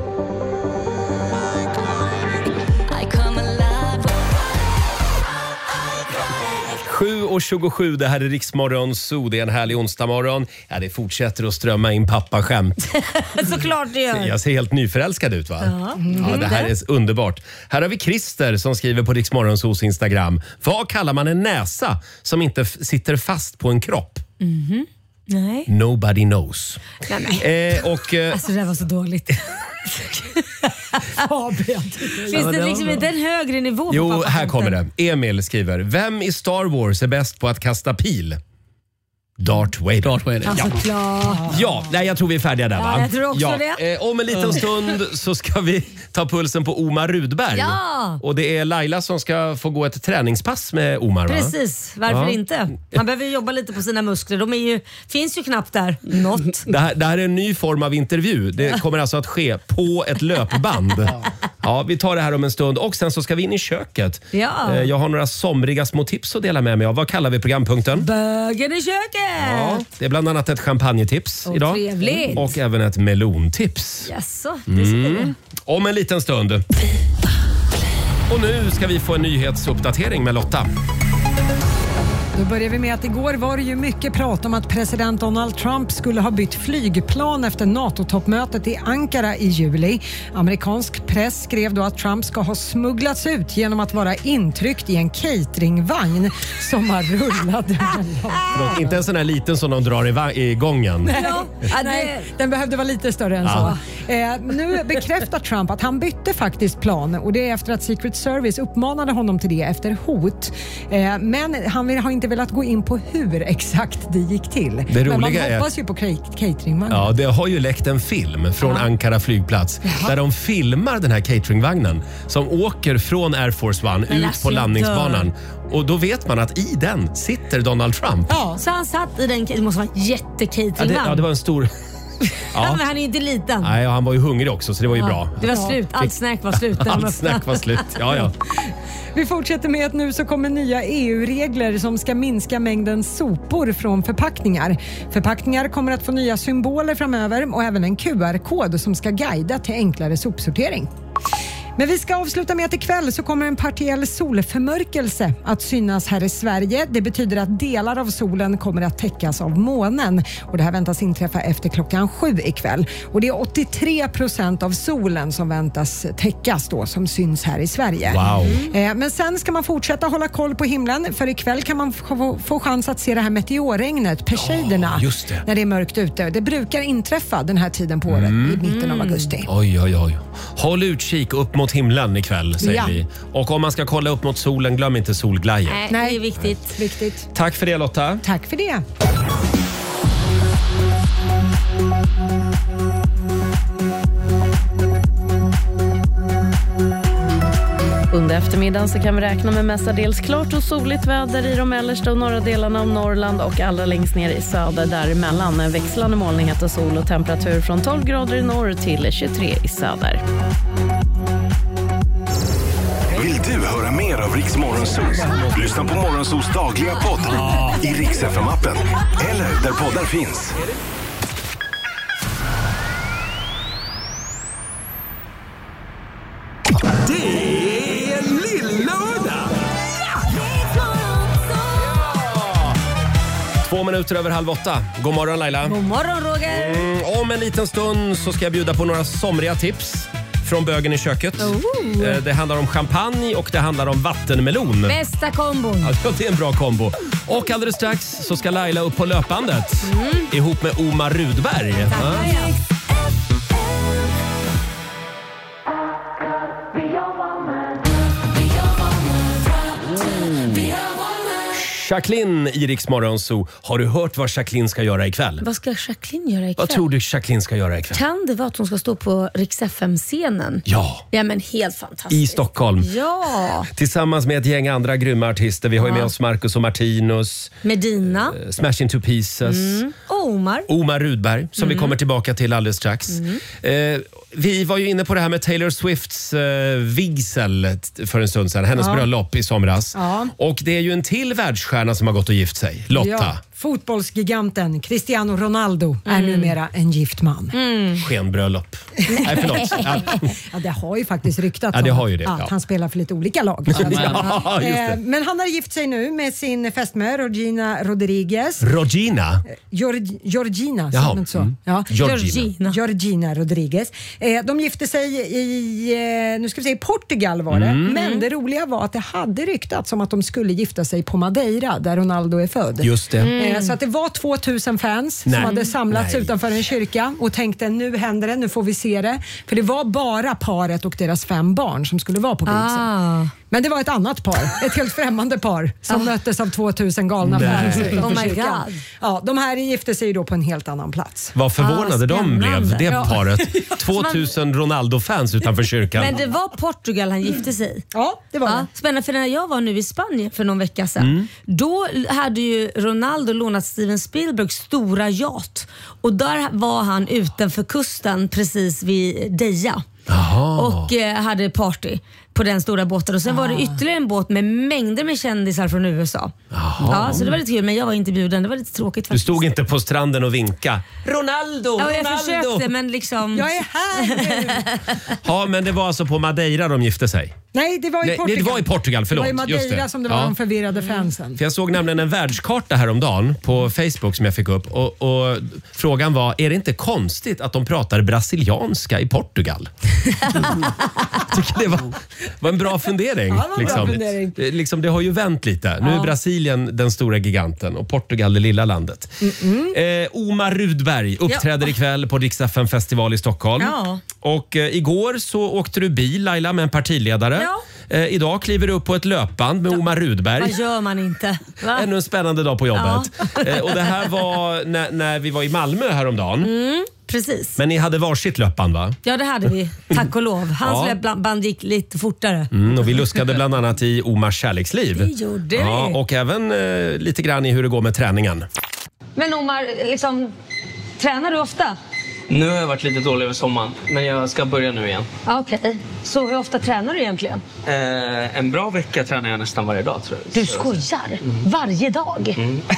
7:27, det här är Riksmorgon Zoo. Det är en härlig onsdagmorgon. Ja, det fortsätter att strömma in pappaskämt. Såklart det gör. Jag ser helt nyförälskad ut, va? Ja, det här är underbart. Här har vi Christer som skriver på Riksmorgon Zoos Instagram. Vad kallar man en näsa som inte sitter fast på en kropp? Nej. Nobody knows. Alltså det var så dåligt. Finns det liksom inte en högre nivå? Jo, här kommer det. Emil skriver: vem i Star Wars är bäst på att kasta pil? Darth Vader. Ja, nej, jag tror vi är färdiga där, va? Ja, jag tror också det. Om en liten stund så ska vi ta pulsen på Omar Rudberg. Ja. Och det är Laila som ska få gå ett träningspass med Omar, va? Precis, varför inte? Man behöver jobba lite på sina muskler. Finns ju knappt där. Något. Det här är en ny form av intervju. Det kommer alltså att ske på ett löpband. Ja, vi tar det här om en stund. Och sen så ska vi in i köket. Ja. Jag har några somriga små tips att dela med mig av. Vad kallar vi programpunkten? Bögen i köket! Ja, det är bland annat ett champagnetips idag. Trevligt. Och även ett melontips. Jaså, det ser det. Om en liten stund. Och nu ska vi få en nyhetsuppdatering med Lotta. Då börjar vi med att igår var det ju mycket prat om att president Donald Trump skulle ha bytt flygplan efter NATO-toppmötet i Ankara i juli. Amerikansk press skrev då att Trump ska ha smugglats ut genom att vara intryckt i en cateringvagn som har rullat. Inte en sån här liten som de drar i gången. Nej, den behövde vara lite större än så. Nu bekräftar Trump att han bytte faktiskt plan, och det är efter att Secret Service uppmanade honom till det efter hot. Men han har inte velat gå in på hur exakt det gick till. Men man hoppas ju på cateringvagnen. Ja, det har ju läckt en film från Ankara flygplats där de filmar den här cateringvagnen som åker från Air Force One ut på landningsbanan. Och då vet man att i den sitter Donald Trump. Ja, så han satt i den. Det måste vara en jättecateringvagn. Ja, det var en stor... Ja. Men han är inte liten. Nej, han var ju hungrig också, så det var ju bra. Det var slut. Allt snack var slut. Allt snack var slut. Ja. Vi fortsätter med att nu så kommer nya EU-regler som ska minska mängden sopor från förpackningar. Förpackningar kommer att få nya symboler framöver och även en QR-kod som ska guida till enklare sopsortering. Men vi ska avsluta med att ikväll så kommer en partiell solförmörkelse att synas här i Sverige. Det betyder att delar av solen kommer att täckas av månen. Och det här väntas inträffa efter 7:00 ikväll. Och det är 83% av solen som väntas täckas då, som syns här i Sverige. Wow. Men sen ska man fortsätta hålla koll på himlen. För ikväll kan man få chans att se det här meteorregnet, Perseiderna, när det är mörkt ute. Det brukar inträffa den här tiden på året, i mitten av augusti. Oj. Håll utkik upp mot himlen ikväll, säger vi. Och om man ska kolla upp mot solen, glöm inte solglajjor. Nej, det är viktigt. Tack för det, Lotta. Tack för det. Under eftermiddagen så kan vi räkna med mestadels klart och soligt väder i de mellersta och norra delarna av Norrland och allra längst ner i söder däremellan. Växlande molnighet och sol och temperatur från 12 grader i norr till 23 i söder. Vill du höra mer av Rix Morgonzoo? Lyssna på Morgonzoos dagliga podd i Rix FM-appen eller där poddar finns. Det är lillördag! 2 minuter över 7:30. God morgon, Laila. God morgon, Roger. Om en liten stund så ska jag bjuda på några somriga tips från bögen i köket. Det handlar om champagne och det handlar om vattenmelon. Bästa kombon. Ja, det är en bra kombo. Och alldeles strax så ska Laila upp på löpbandet ihop med Omar Rudberg. Jacqueline i Rix Morgon Zoo. Har du hört vad Jacqueline ska göra ikväll? Vad ska Jacqueline göra ikväll? Vad tror du Jacqueline ska göra ikväll? Kan det vara att hon ska stå på Rix FM-scenen? Ja. Ja, men helt fantastiskt. I Stockholm. Ja. Tillsammans med ett gäng andra grymma artister. Vi har ju med oss Marcus och Martinus. Medina. Smash Into Pieces. Omar Rudberg, som vi kommer tillbaka till alldeles strax. Vi var ju inne på det här med Taylor Swifts vigsel för en stund sedan. Hennes bröllop i somras. Ja. Och det är ju en till världsstjärna som har gått och gift sig. Lotta. Ja. Fotbollsgiganten Cristiano Ronaldo är numera en gift man. Skenbröllop. Nej, förlåt. Ja, det har ju faktiskt ryktats det har ju det, att han spelar för lite olika lag. Ja, just det. Men han har gift sig nu med sin fästmö Regina Rodriguez. Georgina? Georgina, jaha. Inte så? Ja. Georgina Rodriguez. De gifte sig i Portugal var det. Men det roliga var att det hade ryktats om att de skulle gifta sig på Madeira där Ronaldo är född. Just det. Så att det var 2000 fans som hade samlats utanför en kyrka och tänkte nu händer det, nu får vi se det. För det var bara paret och deras 5 barn som skulle vara på vigseln. Men det var ett annat par, ett helt främmande par som möttes av 2000 galna fans utanför kyrkan. Ja, de här gifte sig då på en helt annan plats. Vad förvånade de blev, det paret. 2000 Ronaldo-fans utanför kyrkan. Men det var Portugal han gifte sig i. Ja, det var det. Spännande, för när jag var nu i Spanien för någon vecka sedan, då hade ju Ronaldo lånat Steven Spielbergs stora yacht. Och där var han utanför kusten precis vid Deja. Och hade party på den stora båten. Och sen var det ytterligare en båt med mängder med kändisar från USA. Ja, så det var lite kul, men jag var inte bjuden. Det var lite tråkigt faktiskt. Du stod inte på stranden och vinka. Ronaldo! Ja, jag försökte, men liksom... Jag är här! Ja, men det var alltså på Madeira de gifte sig. Nej, det var i Portugal. Nej, det var i Portugal, förlåt. Det var i Madeira som det var de förvirrade fansen. För jag såg nämligen en världskarta häromdagen på Facebook som jag fick upp. Och frågan var, är det inte konstigt att de pratar brasilianska i Portugal? Tycker det var en bra fundering. Ja, det var en bra fundering. Det har ju vänt lite. Nu är Brasilien den stora giganten och Portugal det lilla landet. Omar Rudberg uppträder ikväll på Rix FM festival i Stockholm. Ja. Och igår så åkte du bil, Laila, med en partiledare. Ja. Idag kliver du upp på ett löpband med Omar Rudberg. Vad gör man inte? Va? Ännu en spännande dag på jobbet. Ja. Och det här var när vi var i Malmö häromdagen. Precis. Men ni hade varsitt löpband, va? Ja, det hade vi. Tack och lov. Hans löpband gick lite fortare. Och vi luskade bland annat i Omars kärleksliv. Det gjorde vi. Och även lite grann i hur det går med träningen. Men Omar, tränar du ofta? Nu har jag varit lite dålig över sommaren, men jag ska börja nu igen. Okej. Så hur ofta tränar du egentligen? En bra vecka tränar jag nästan varje dag, tror jag. Du skojar? Varje dag?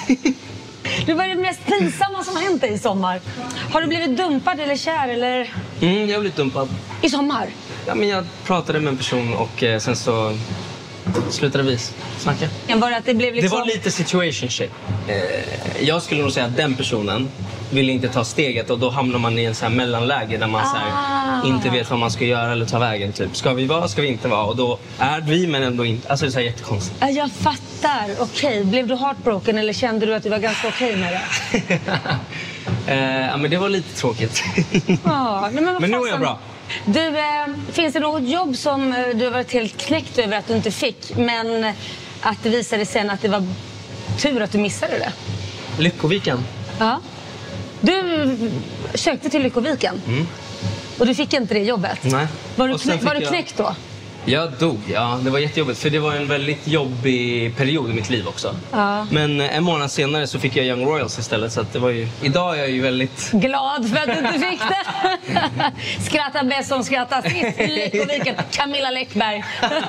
Det var det mest pinsamma som har hänt dig i sommar. Har du blivit dumpad eller kär eller? Jag har blivit dumpad. I sommar? Ja, men jag pratade med en person och sen så slutade vi snacka. Var det att det blev liksom... Det var lite situationship. Jag skulle nog säga att den personen vill inte ta steget och då hamnar man i en så här mellanläge där man så här, inte vet vad man ska göra eller ta vägen. Typ. Ska vi vara, ska vi inte vara? Och då är vi men ändå inte. Alltså det är så här jättekonstigt. Jag fattar. Okej. Blev du heartbroken eller kände du att du var ganska okej med det? Ja, men det var lite tråkigt. Men nu är jag bra. Du, finns det något jobb som du har varit helt knäckt över att du inte fick, men att det visade sen att det var tur att du missade det? Lyckoviken. Ja. Du sökte till Lyckoviken och du fick inte det jobbet. Nej. Var du knäckt då? Jag dog, det var jättejobbigt för det var en väldigt jobbig period i mitt liv också. Ja. Men en månad senare så fick jag Young Royals istället så att det var ju, idag är jag ju väldigt glad för att du inte fick det. Skratta bäst som skrattar sist i Lyckoviken. Camilla Läckberg.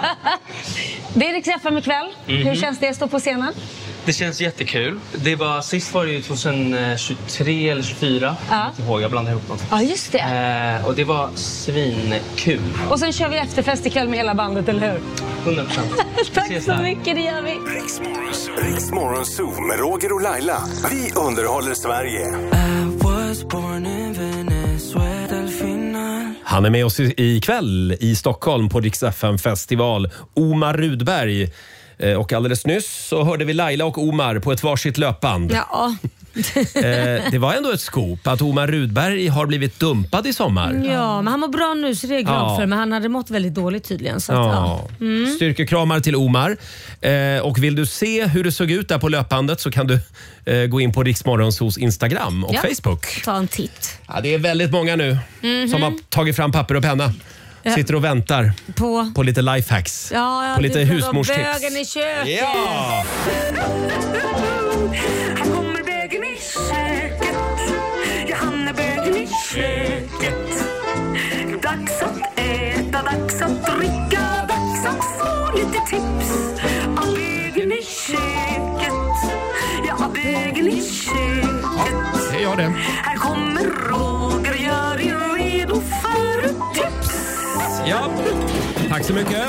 Det är Rix FM ikväll. Hur känns det att stå på scenen? Det känns jättekul. Sist var det ju 2023 eller 2024. Jag blandade ihop något. Ja, just det. Och det var svinkul. Och sen kör vi efterfest ikväll med hela bandet, eller hur? 100%. Tack så mycket, det gör vi. Rix Morgon Zoo med Roger och Laila. Vi underhåller Sverige. Han är med oss ikväll i Stockholm på Rix FM festival. Omar Rudberg. Och alldeles nyss så hörde vi Laila och Omar på ett varsitt löpband. Ja, Det var ändå ett scoop att Omar Rudberg har blivit dumpad i sommar. Ja, men han mår bra nu så det är jag glad för. Men han hade mått väldigt dåligt tydligen. Så att, Styrkekramar till Omar. Och vill du se hur det såg ut där på löpbandet så kan du gå in på Rix Morgonzos Instagram och Facebook. Ta en titt. Ja, det är väldigt många nu som har tagit fram papper och penna. Sitter och väntar på lite lifehacks. På lite husmorstips. Bögen i köket. Ja! Här kommer bögen i köket. Ja, han är bögen i köket. Dags att äta, dags att dricka, dags att få lite tips av bögen i köket. Ja, bögen i köket. Det är jag det. Här kommer Roger, gör er redo för tips. Ja, tack så mycket.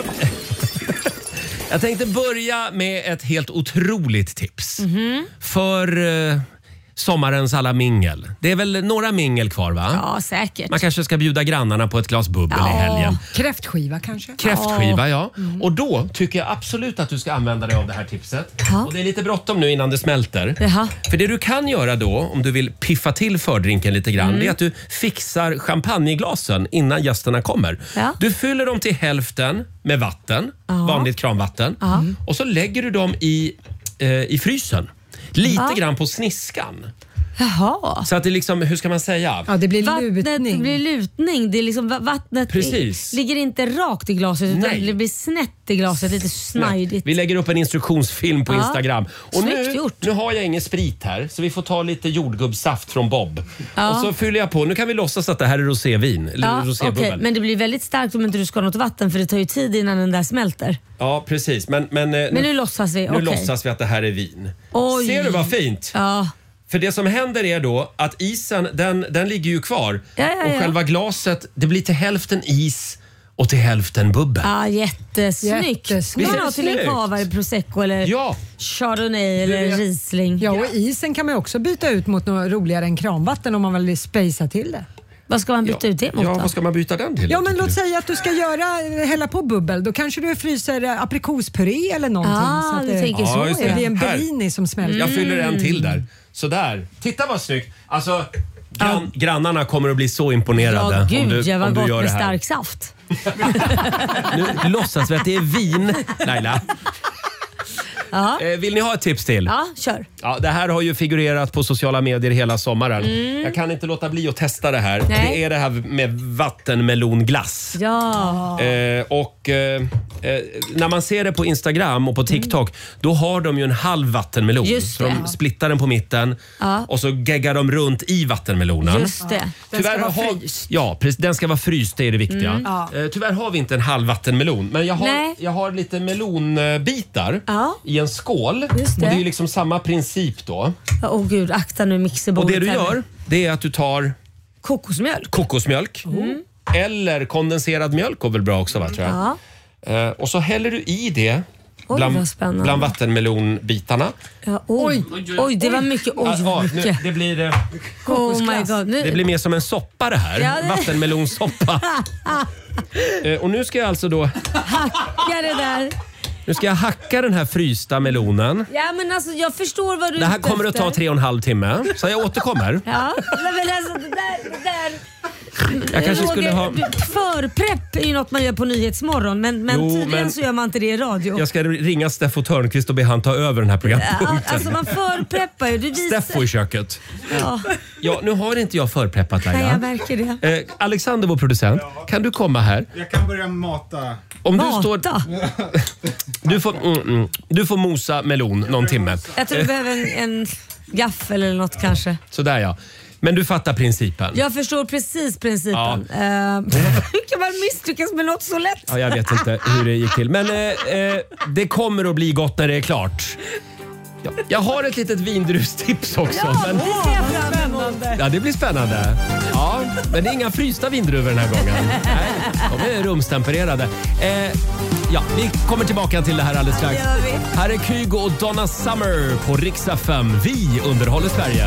Jag tänkte börja med ett helt otroligt tips. För sommarens alla mingel. Det är väl några mingel kvar, va? Ja, säkert. Man kanske ska bjuda grannarna på ett glas bubbel i helgen. Kräftskiva kanske? Kräftskiva, ja. Och då tycker jag absolut att du ska använda dig av det här tipset. Och det är lite bråttom nu innan det smälter. För det du kan göra då, om du vill piffa till fördrinken lite grann, det är att du fixar champagneglasen innan gästerna kommer. Du fyller dem till hälften med vatten, vanligt kranvatten. Och så lägger du dem i frysen. Lite grann på sniskan. Jaha. Så att det liksom, hur ska man säga? Ja, det blir vattnet blir lutning. Det är liksom, vattnet ligger inte rakt i glaset utan det blir snett i glaset, lite snajdigt. Vi lägger upp en instruktionsfilm på Instagram. Och Snyggt nu har jag ingen sprit här så vi får ta lite jordgubbssaft från Bob. Och så fyller jag på. Nu kan vi låtsas att det här är rosévin eller rosébubbel. Okay. Men det blir väldigt starkt om inte du ska ha något vatten för det tar ju tid innan den där smälter. Ja, precis. Men nu låtsas vi. Nu låtsas vi att det här är vin. Oj. Ser du vad fint? Ja. För det som händer är då att isen, den ligger ju kvar. Och själva glaset, det blir till hälften is och till hälften bubbel. Ja, jättesnyggt. Kan man ha till en cava eller prosecco eller chardonnay eller riesling. Ja, och isen kan man också byta ut mot något roligare än kranvatten om man vill spacea till det. Vad ska man byta ut det mot då? Vad ska man byta den till? Ja, men låt säga att du ska hälla på bubbel. Då kanske du fryser aprikospuré eller någonting. Så att du tänker så. Det blir en bellini som smälter. Jag fyller en till där. Sådär. Titta vad snyggt. Alltså, grannarna kommer att bli så imponerade om du gör det här. Ja, gud, med stark saft. Nu låtsas vi att det är vin, Laila. Vill ni ha ett tips till? Ja, kör. Ja, det här har ju figurerat på sociala medier hela sommaren. Jag kan inte låta bli att testa det här. Nej. Det är det här med vattenmelonglass. Ja. När man ser det på Instagram och på TikTok, då har de ju en halv vattenmelon. Just det. Så de splittar den på mitten och så geggar de runt i vattenmelonen. Just det. Den ska vara fryst. Ja, den ska vara fryst, det är det viktiga. Tyvärr har vi inte en halv vattenmelon, men jag har lite melonbitar i en skål. Och det är ju liksom samma princip då. Åh gud, akta nu mixerbordet. Och det du gör, det är att du tar kokosmjölk. Eller kondenserad mjölk går väl bra också, va, tror jag. Och så häller du i det bland vattenmelonbitarna. Ja, oj, det var mycket. Mycket. Det blir oh my God. Det blir mer som en soppa det här. Ja, vattenmelonsoppa. Och nu ska jag alltså då hacka det där. Nu ska jag hacka den här frysta melonen. Ja, men alltså jag förstår vad du Det här kommer att ta 3,5 timme. Så jag återkommer. Ja, men alltså det där. Jag kanske skulle ha... Förprepp är ju något man gör på Nyhetsmorgon, men tydligen så gör man inte det i radio. Jag ska ringa Steffo Törnqvist och be han ta över den här programpunkten. Alltså man förpreppar ju. Steffo i köket. Ja, nu har inte jag förpreppat, Laila. Nej, jag märker det. Alexander, vår producent, kan du komma här? Jag kan börja mata. Om du står... Du får mosa melon någon timme. Jag tror du behöver en gaffel eller något kanske. Sådär ja. Men du fattar principen. Jag förstår precis principen. Hur kan man misslyckas med något så lätt? Ja, jag vet inte hur det gick till. Men det kommer att bli gott när det är klart. Ja, jag har ett litet vindruvstips också. Ja, det ser jag fram emot. Ja, det blir spännande. Ja, men det är inga frysta vindruvor den här gången. Nej, de är rumstempererade. Ja, vi kommer tillbaka till det här alldeles strax. Här är Kygo och Donna Summer på Rix FM. Vi underhåller Sverige.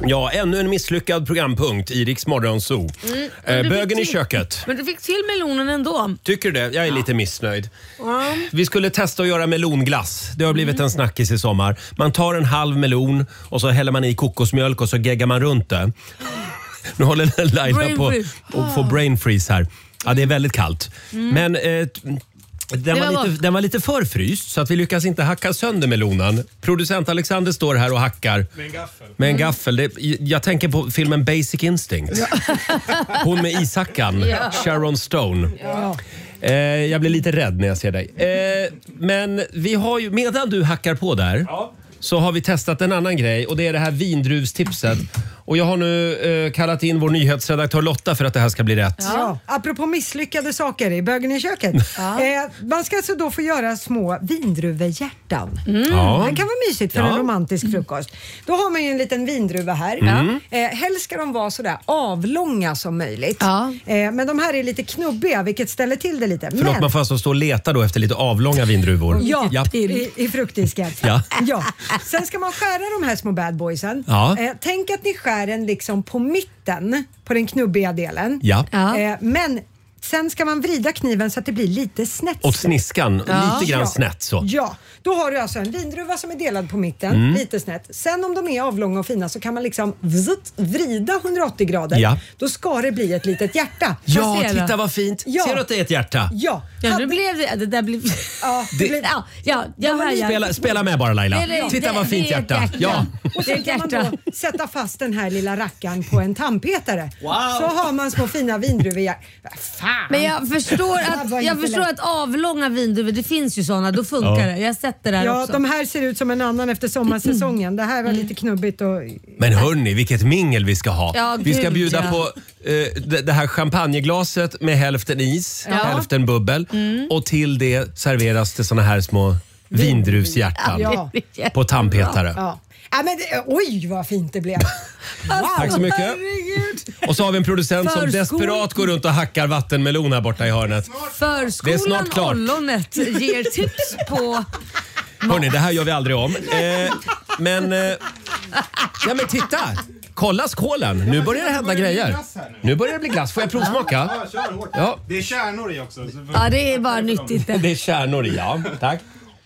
Ja, ännu en misslyckad programpunkt i Rix Morgon Zoo. Bögen i köket. Men du fick till melonen ändå. Tycker du det? Jag är lite missnöjd. Vi skulle testa att göra melonglass. Det har blivit en snackis i sommar. Man tar en halv melon och så häller man i kokosmjölk och så geggar man runt det. Nu håller Laila på att få brain freeze här. Ja, det är väldigt kallt. Men den var lite förfryst så att vi lyckas inte hacka sönder melonen. Producent Alexander står här och hackar. Med en gaffel. Jag tänker på filmen Basic Instinct. Hon med ishackan. Sharon Stone. Jag blir lite rädd när jag ser dig. Men vi har ju, medan du hackar på där... så har vi testat en annan grej och det är det här vindruvstipset. Och jag har nu kallat in vår nyhetsredaktör Lotta för att det här ska bli rätt. Ja. Apropå misslyckade saker i Bögen i köket. Man ska alltså då få göra små vindruvehjärtan. Det kan vara mysigt för en romantisk frukost. Då har man ju en liten vindruva här. Helst ska de vara sådär avlånga som möjligt. Men de här är lite knubbiga vilket ställer till det lite. Förlåt, man får alltså stå och leta då efter lite avlånga vindruvor. I fruktdisken. Sen ska man skära de här små bad boysen. Tänk att ni skär den liksom på mitten på den knubbiga delen. Men sen ska man vrida kniven så att det blir lite snett. Åt sniskan, lite grann snett så. Ja, då har du alltså en vindruva som är delad på mitten, lite snett. Sen om de är avlånga och fina så kan man liksom vrida 180 grader. Då ska det bli ett litet hjärta. Ja, titta vad fint. Ser du att det är ett hjärta? Ja, nu blev det där blev... Spela med bara Laila. Titta vad fint hjärta. Ja. Och sen kan man då sätta fast den här lilla rackaren på en tandpetare. Så har man små fina vindruvor. Men jag förstår att avlånga vindruvor, det finns ju sådana, då funkar det. Jag har sett det där också. De här ser ut som en annan efter sommarsäsongen. Det här var lite knubbigt och... Men hörni, vilket mingel vi ska ha. Vi ska bjuda på det här champagneglaset med hälften is, hälften bubbel. Och till det serveras det såna här små vindruvshjärtan på tandpetare. Oj vad fint det blev. Tack så mycket. Och så har vi en producent som desperat går runt och hackar vattenmelon här borta i hörnet. Det är snart klart. Ollonet ger tips på... Hörrni, det här gör vi aldrig om. Men titta. Kolla skålen. Nu börjar det hända grejer. Nu börjar det bli glass. Får jag provsmaka? Ja. Det är kärnor i också. Ja, det är bara nyttigt. Det är kärnor i, ja. Tack.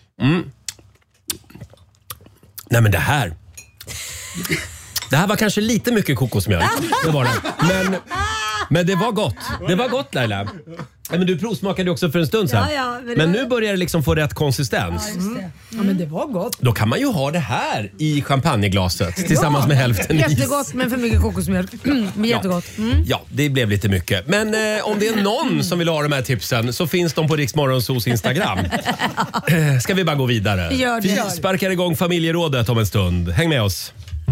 Nej men det här var kanske lite mycket kokosmjölk. Det var det. Men det var gott. Det var gott Laila. Men du provsmakade också för en stund sedan. Men nu börjar det liksom få rätt konsistens. Ja, men det var gott. Då kan man ju ha det här i champagneglaset tillsammans med hälften is. Jättegott men för mycket kokosmjölk. Men jättegott. Ja, det blev lite mycket. Men om det är någon som vill ha de här tipsen så finns de på Rix Morgonzoos Instagram. Ska vi bara gå vidare? Vi sparkar igång familjerådet om en stund. Häng med oss.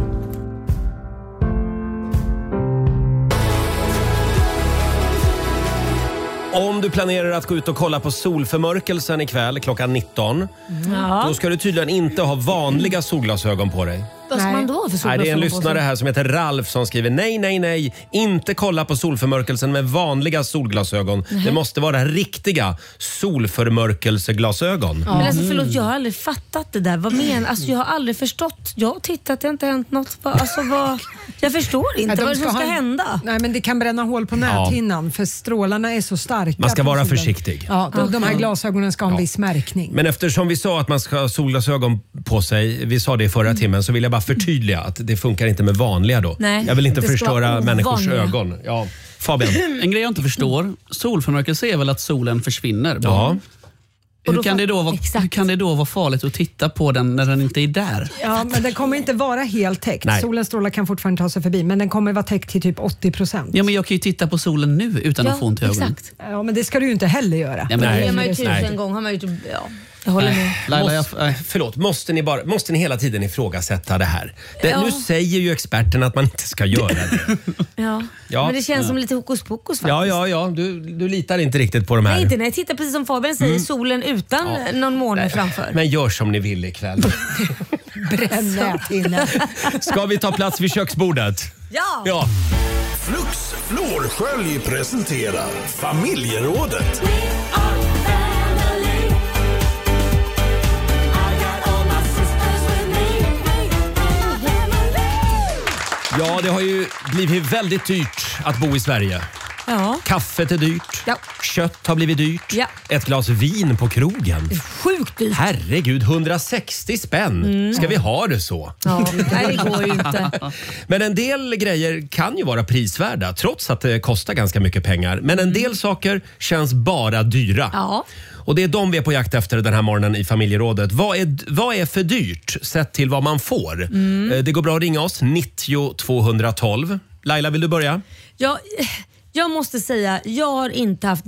Om du planerar att gå ut och kolla på solförmörkelsen ikväll klockan 19, då ska du tydligen inte ha vanliga solglasögon på dig. Vad ska man då för solglasögon? Det är en lyssnare här som heter Ralf som skriver nej, inte kolla på solförmörkelsen med vanliga solglasögon. Det måste vara riktiga solförmörkelseglasögon. Men alltså förlåt, jag har aldrig fattat det där. Vad menar? Alltså jag har aldrig förstått. Jag har tittat, det har inte hänt något. Jag förstår inte vad som ska hända. Nej, men det kan bränna hål på näthinnan för strålarna är så starka. Man ska vara försiktig. Ja, de här glasögonen ska ha en viss märkning. Men eftersom vi sa att man ska ha solglasögon på sig, vi sa det i förra timmen, så vill jag bara förtydliga att det funkar inte med vanliga då. Nej, jag vill inte förstöra människors ögon. Ja, Fabian. En grej jag inte förstår, solförmörkelse är väl att solen försvinner? Ja. Hur kan det då vara farligt att titta på den när den inte är där? Ja, men den kommer inte vara helt täckt. Nej. Solens strålar kan fortfarande ta sig förbi, men den kommer vara täckt till typ 80%. Ja, men jag kan ju titta på solen nu utan att få ont i ögonen. Exakt. Ja, men det ska du ju inte heller göra. Ja, det gör man ju 1000 gånger. Har man ju jag håller med. Laila, förlåt, måste ni hela tiden ifrågasätta det här? Nu säger ju experterna att man inte ska göra det. Ja. Men det känns som lite hokus pokus faktiskt. Ja. Du litar inte riktigt på de här. Nej, inte när jag tittar precis som Fabian säger, solen utan någon måne framför. Men gör som ni vill ikväll. Bränn näthinnan. Ska vi ta plats vid köksbordet? Ja. Flux Flårskölj presenterar familjerådet. Ja, det har ju blivit väldigt dyrt att bo i Sverige. Ja. Kaffet är dyrt. Ja. Kött har blivit dyrt. Ja. Ett glas vin på krogen. Sjukt dyrt. Herregud, 160 spänn. Ska vi ha det så? Ja, nej, det går ju inte. Men en del grejer kan ju vara prisvärda trots att det kostar ganska mycket pengar. Men en del saker känns bara dyra. Ja. Och det är de vi är på jakt efter den här morgonen i familjerådet. Vad är för dyrt sett till vad man får? Det går bra att ringa oss, 90 212. Laila, vill du börja? Ja, jag måste säga, jag har inte haft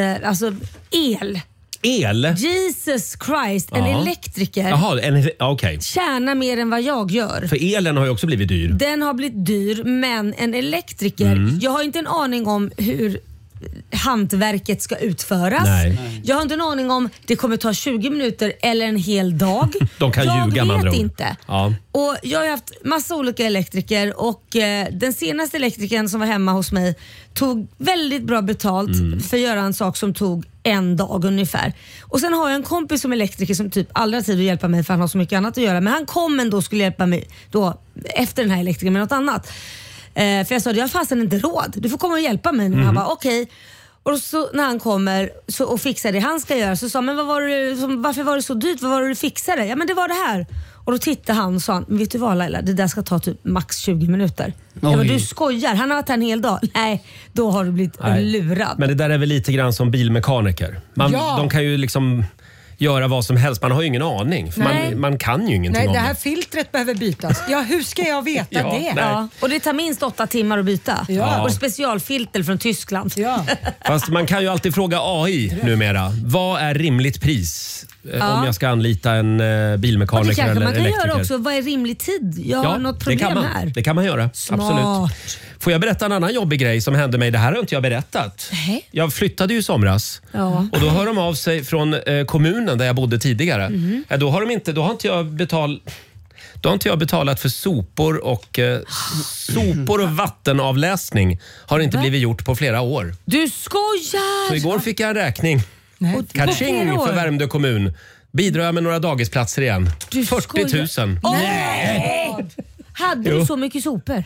el. El? Jesus Christ, en elektriker. Jaha, okej. Tjänar mer än vad jag gör. För elen har ju också blivit dyr. Den har blivit dyr, men en elektriker, jag har inte en aning om hur hantverket ska utföras. Nej. Jag har inte en aning om det kommer ta 20 minuter eller en hel dag. De kan ljuga med andra ord. Jag vet inte. Ja. Och jag har haft massa olika elektriker och den senaste elektrikern som var hemma hos mig tog väldigt bra betalt för att göra en sak som tog en dag ungefär. Och sen har jag en kompis som elektriker som typ aldrig har tid att hjälpa mig för han har så mycket annat att göra. Men han kom ändå och skulle hjälpa mig då efter den här elektrikern med något annat. För jag sa, jag har fasen inte råd. Du får komma och hjälpa mig nu. Han bara, okej. Och så när han kommer och fixar det han ska göra så sa, men varför var det så dyrt? Vad var det du fixade? Ja, men det var det här. Och då tittade han och sa, vet du vad Laila, det där ska ta typ max 20 minuter. Jag bara, du skojar, han har varit här en hel dag. Nej, då har du blivit lurad. Men det där är väl lite grann som bilmekaniker. De kan ju liksom göra vad som helst. Man har ju ingen aning. För man kan ju ingenting om det här filtret behöver bytas. Ja, hur ska jag veta det? Ja. Och det tar minst 8 timmar att byta. Ja. Och specialfilter från Tyskland. Ja. Fast man kan ju alltid fråga AI numera. Vad är rimligt pris om jag ska anlita en bilmekaniker eller man kan elektriker? göra också, vad är rimlig tid? Jag har något problem här. Det kan man göra, Smart. absolut. Får jag berätta en annan jobbig grej som hände mig? Det här har inte jag berättat. Jag flyttade ju i somras. Ja. Och då hör de av sig från kommunen där jag bodde tidigare. Då har inte jag betalat för sopor och vattenavläsning har inte blivit gjort på flera år. Du skojar! Så igår fick jag en räkning. Kaching för Värmdö kommun. Bidrar jag med några dagisplatser igen. 40 000. Nej! Hade du så mycket sopor?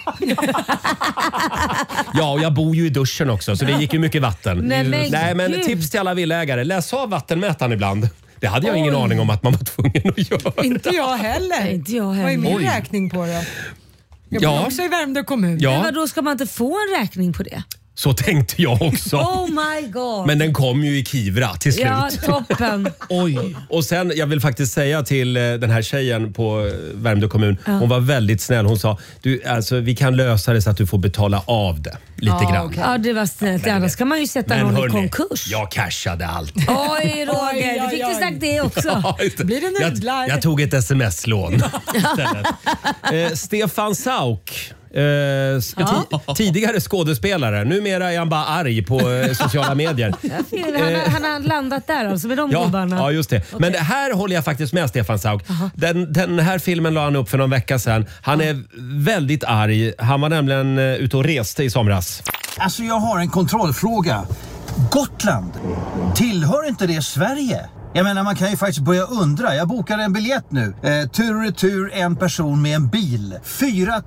Ja, och jag bor ju i duschen också så det gick ju mycket vatten. Nej, men tips till alla villaägare. Läs av vattenmätaren ibland. Det hade jag ingen aning om att man var tvungen att göra. Inte jag heller. Vad är min räkning på det? Jag bor också i Värmdö kommun. Men vadå, ska man inte få en räkning på det? Så tänkte jag också. Oh my god. Men den kom ju i Kivra till slut. Ja, toppen. Oj. Och sen, jag vill faktiskt säga till den här tjejen på Värmdö kommun. Hon var väldigt snäll. Hon sa, vi kan lösa det så att du får betala av det lite grann. Okay. Ja, det var snällt. Annars kan man ju sätta någon i konkurs. Jag cashade allt. Oj, Roger. Du fick ju sagt det också. Blir det nudlar? Jag tog ett sms-lån istället. Stefan Sauk. Tidigare skådespelare. Numera är han bara arg på sociala medier. Han har landat där alltså med de gubbarna. Ja, just det. Okay. Men det här håller jag faktiskt med Stefan Sauk. Den här filmen la han upp för någon vecka sedan. Han är väldigt arg. Han var nämligen ute och reste i somras. Alltså jag har en kontrollfråga. Gotland, tillhör inte det Sverige? Jag menar, man kan ju faktiskt börja undra. Jag bokade en biljett nu. Tur och retur, en person med en bil. 4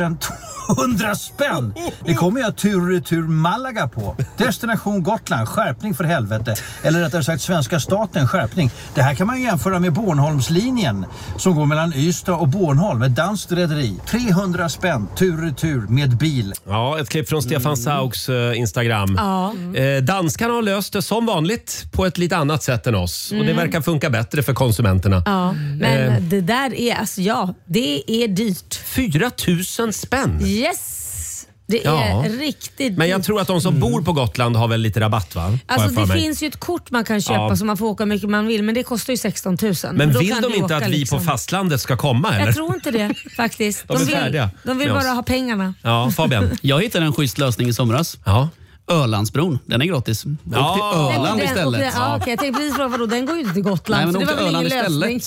200 spänn. Det kommer jag tur och retur Malaga på. Destination Gotland, skärpning för helvete. Eller rättare sagt svenska staten, skärpning. Det här kan man ju jämföra med Bornholmslinjen som går mellan Ystad och Bornholm. Ett danskt rederi. 300 spänn, tur och retur med bil. Ja, ett klipp från Stefan Sauks Instagram. Danskarna har löst det som vanligt på ett lite annat sätt än oss. Och det verkar funka bättre för konsumenterna. Ja, men det där är, alltså det är dyrt. 4 000 spänn? Yes! Det är riktigt dyrt. Men jag tror att de som bor på Gotland har väl lite rabatt, va? Alltså det finns ju ett kort man kan köpa så man får åka mycket man vill, men det kostar ju 16 000. Men vill de inte att vi på fastlandet ska komma, eller? Jag tror inte det, faktiskt. De vill bara ha pengarna. Ja, Fabian. Jag hittade en schysst lösning i somras. Ja. Ölandsbron, den är gratis. Åk till Öland istället. Okay, jag tänkte precis fråga, den går ju inte till Gotland. Nej, men så det var Öland ingen lösning.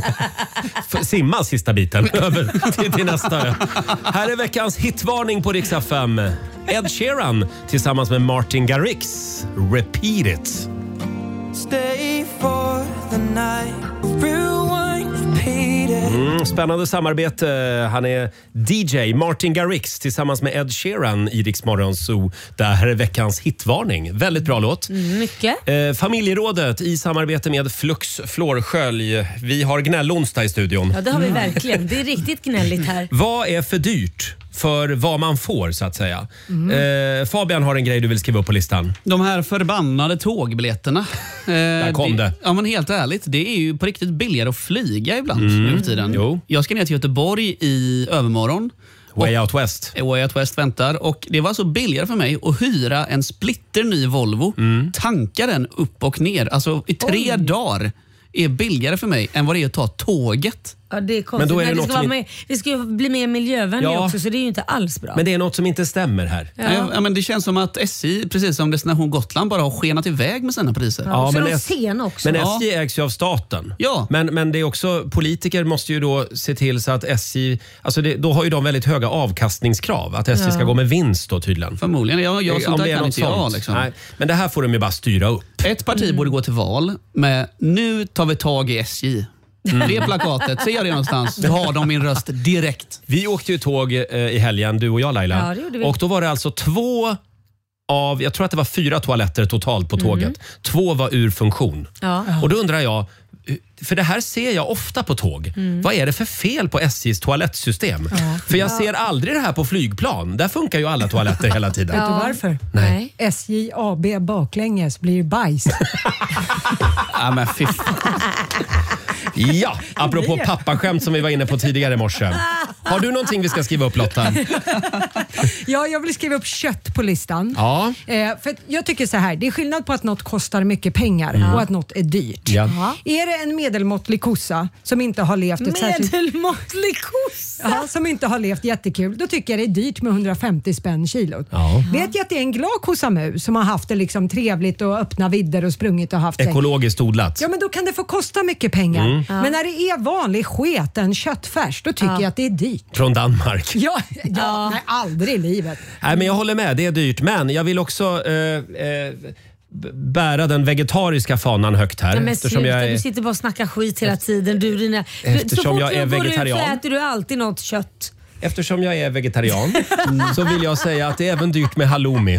Simma sista biten över till nästa. Här är veckans hitvarning på Rix FM. Ed Sheeran tillsammans med Martin Garrix. Repeat it. Stay for the night. Rewind, repeat it. Spännande samarbete. Han är DJ Martin Garrix tillsammans med Ed Sheeran i Rix Morgon Zoo. Det här är veckans hitvarning. Väldigt bra låt. Mycket. Familjerådet i samarbete med Flux Flårskölj. Vi har gnällonsdag i studion. Ja, det har vi verkligen. Det är riktigt gnälligt här. Vad är för dyrt för vad man får, så att säga? Fabian har en grej du vill skriva upp på listan. De här förbannade tågbiljetterna. Där kom det. Ja, men helt ärligt, det är ju på riktigt billigare att flyga ibland nu för tiden. Jo. Jag ska ner till Göteborg i övermorgon. Way Out West. Way Out West väntar. Och det var så billigare för mig att hyra en splitterny Volvo, tanka den upp och ner. Alltså i 3 dagar är billigare för mig än vad det är att ta tåget. Ja, det är konstigt. Men då är det vi ska ju bli mer miljövänliga också, så det är ju inte alls bra. Men det är något som inte stämmer här. Ja, men det känns som att SJ, precis som Destination Gotland, bara har skenat iväg med sina priser. Ja, så de sena också. Men SJ ägs ju av staten. Ja. Men det är också, politiker måste ju då se till så att SJ, alltså då har ju de väldigt höga avkastningskrav. Att SJ ska gå med vinst då tydligen. Förmodligen. Jag sånt där kan inte jag. Liksom. Nej, men det här får de ju bara styra upp. Ett parti borde gå till val med "Nu tar vi tag i SJ". Det plakatet, ser jag det någonstans, då har de min röst direkt. Vi åkte ju tåg i helgen, du och jag Laila. Ja, det gjorde vi. Och då var det alltså 2 av, jag tror att det var 4 toaletter totalt på tåget. 2 var ur funktion. Ja. Och då undrar jag, för det här ser jag ofta på tåg. Vad är det för fel på SJs toalettsystem? För jag ser aldrig det här på flygplan. Där funkar ju alla toaletter hela tiden. Vet du varför? Nej. SJ AB baklänges blir bajs. Ja, men fy fan. Ja, apropå pappaskämt som vi var inne på tidigare i morse. Har du någonting vi ska skriva upp, Lotta? Ja, jag vill skriva upp kött på listan. Ja. För jag tycker så här, det är skillnad på att något kostar mycket pengar och att något är dyrt. Ja. Är det en medelmåttlig kossa som inte har levt ett Medelmåttlig kossa? som inte har levt jättekul, då tycker jag det är dyrt med 150 spänn kilot. Vet jag att det är en glad kossamus som har haft det liksom trevligt och öppna vidder och sprungit och haft ekologiskt odlat. Ja, men då kan det få kosta mycket pengar. Men när det är vanlig sketen köttfärs, då tycker jag att det är dyrt. Från Danmark. Ja, nej, aldrig i livet. Nej, men jag håller med, det är dyrt. Men jag vill också bära den vegetariska fanan högt här. Men du sitter bara och snackar skit hela tiden. Eftersom jag är vegetarian. Så äter du alltid något kött. Eftersom jag är vegetarian så vill jag säga att det är även dyrt med halloumi.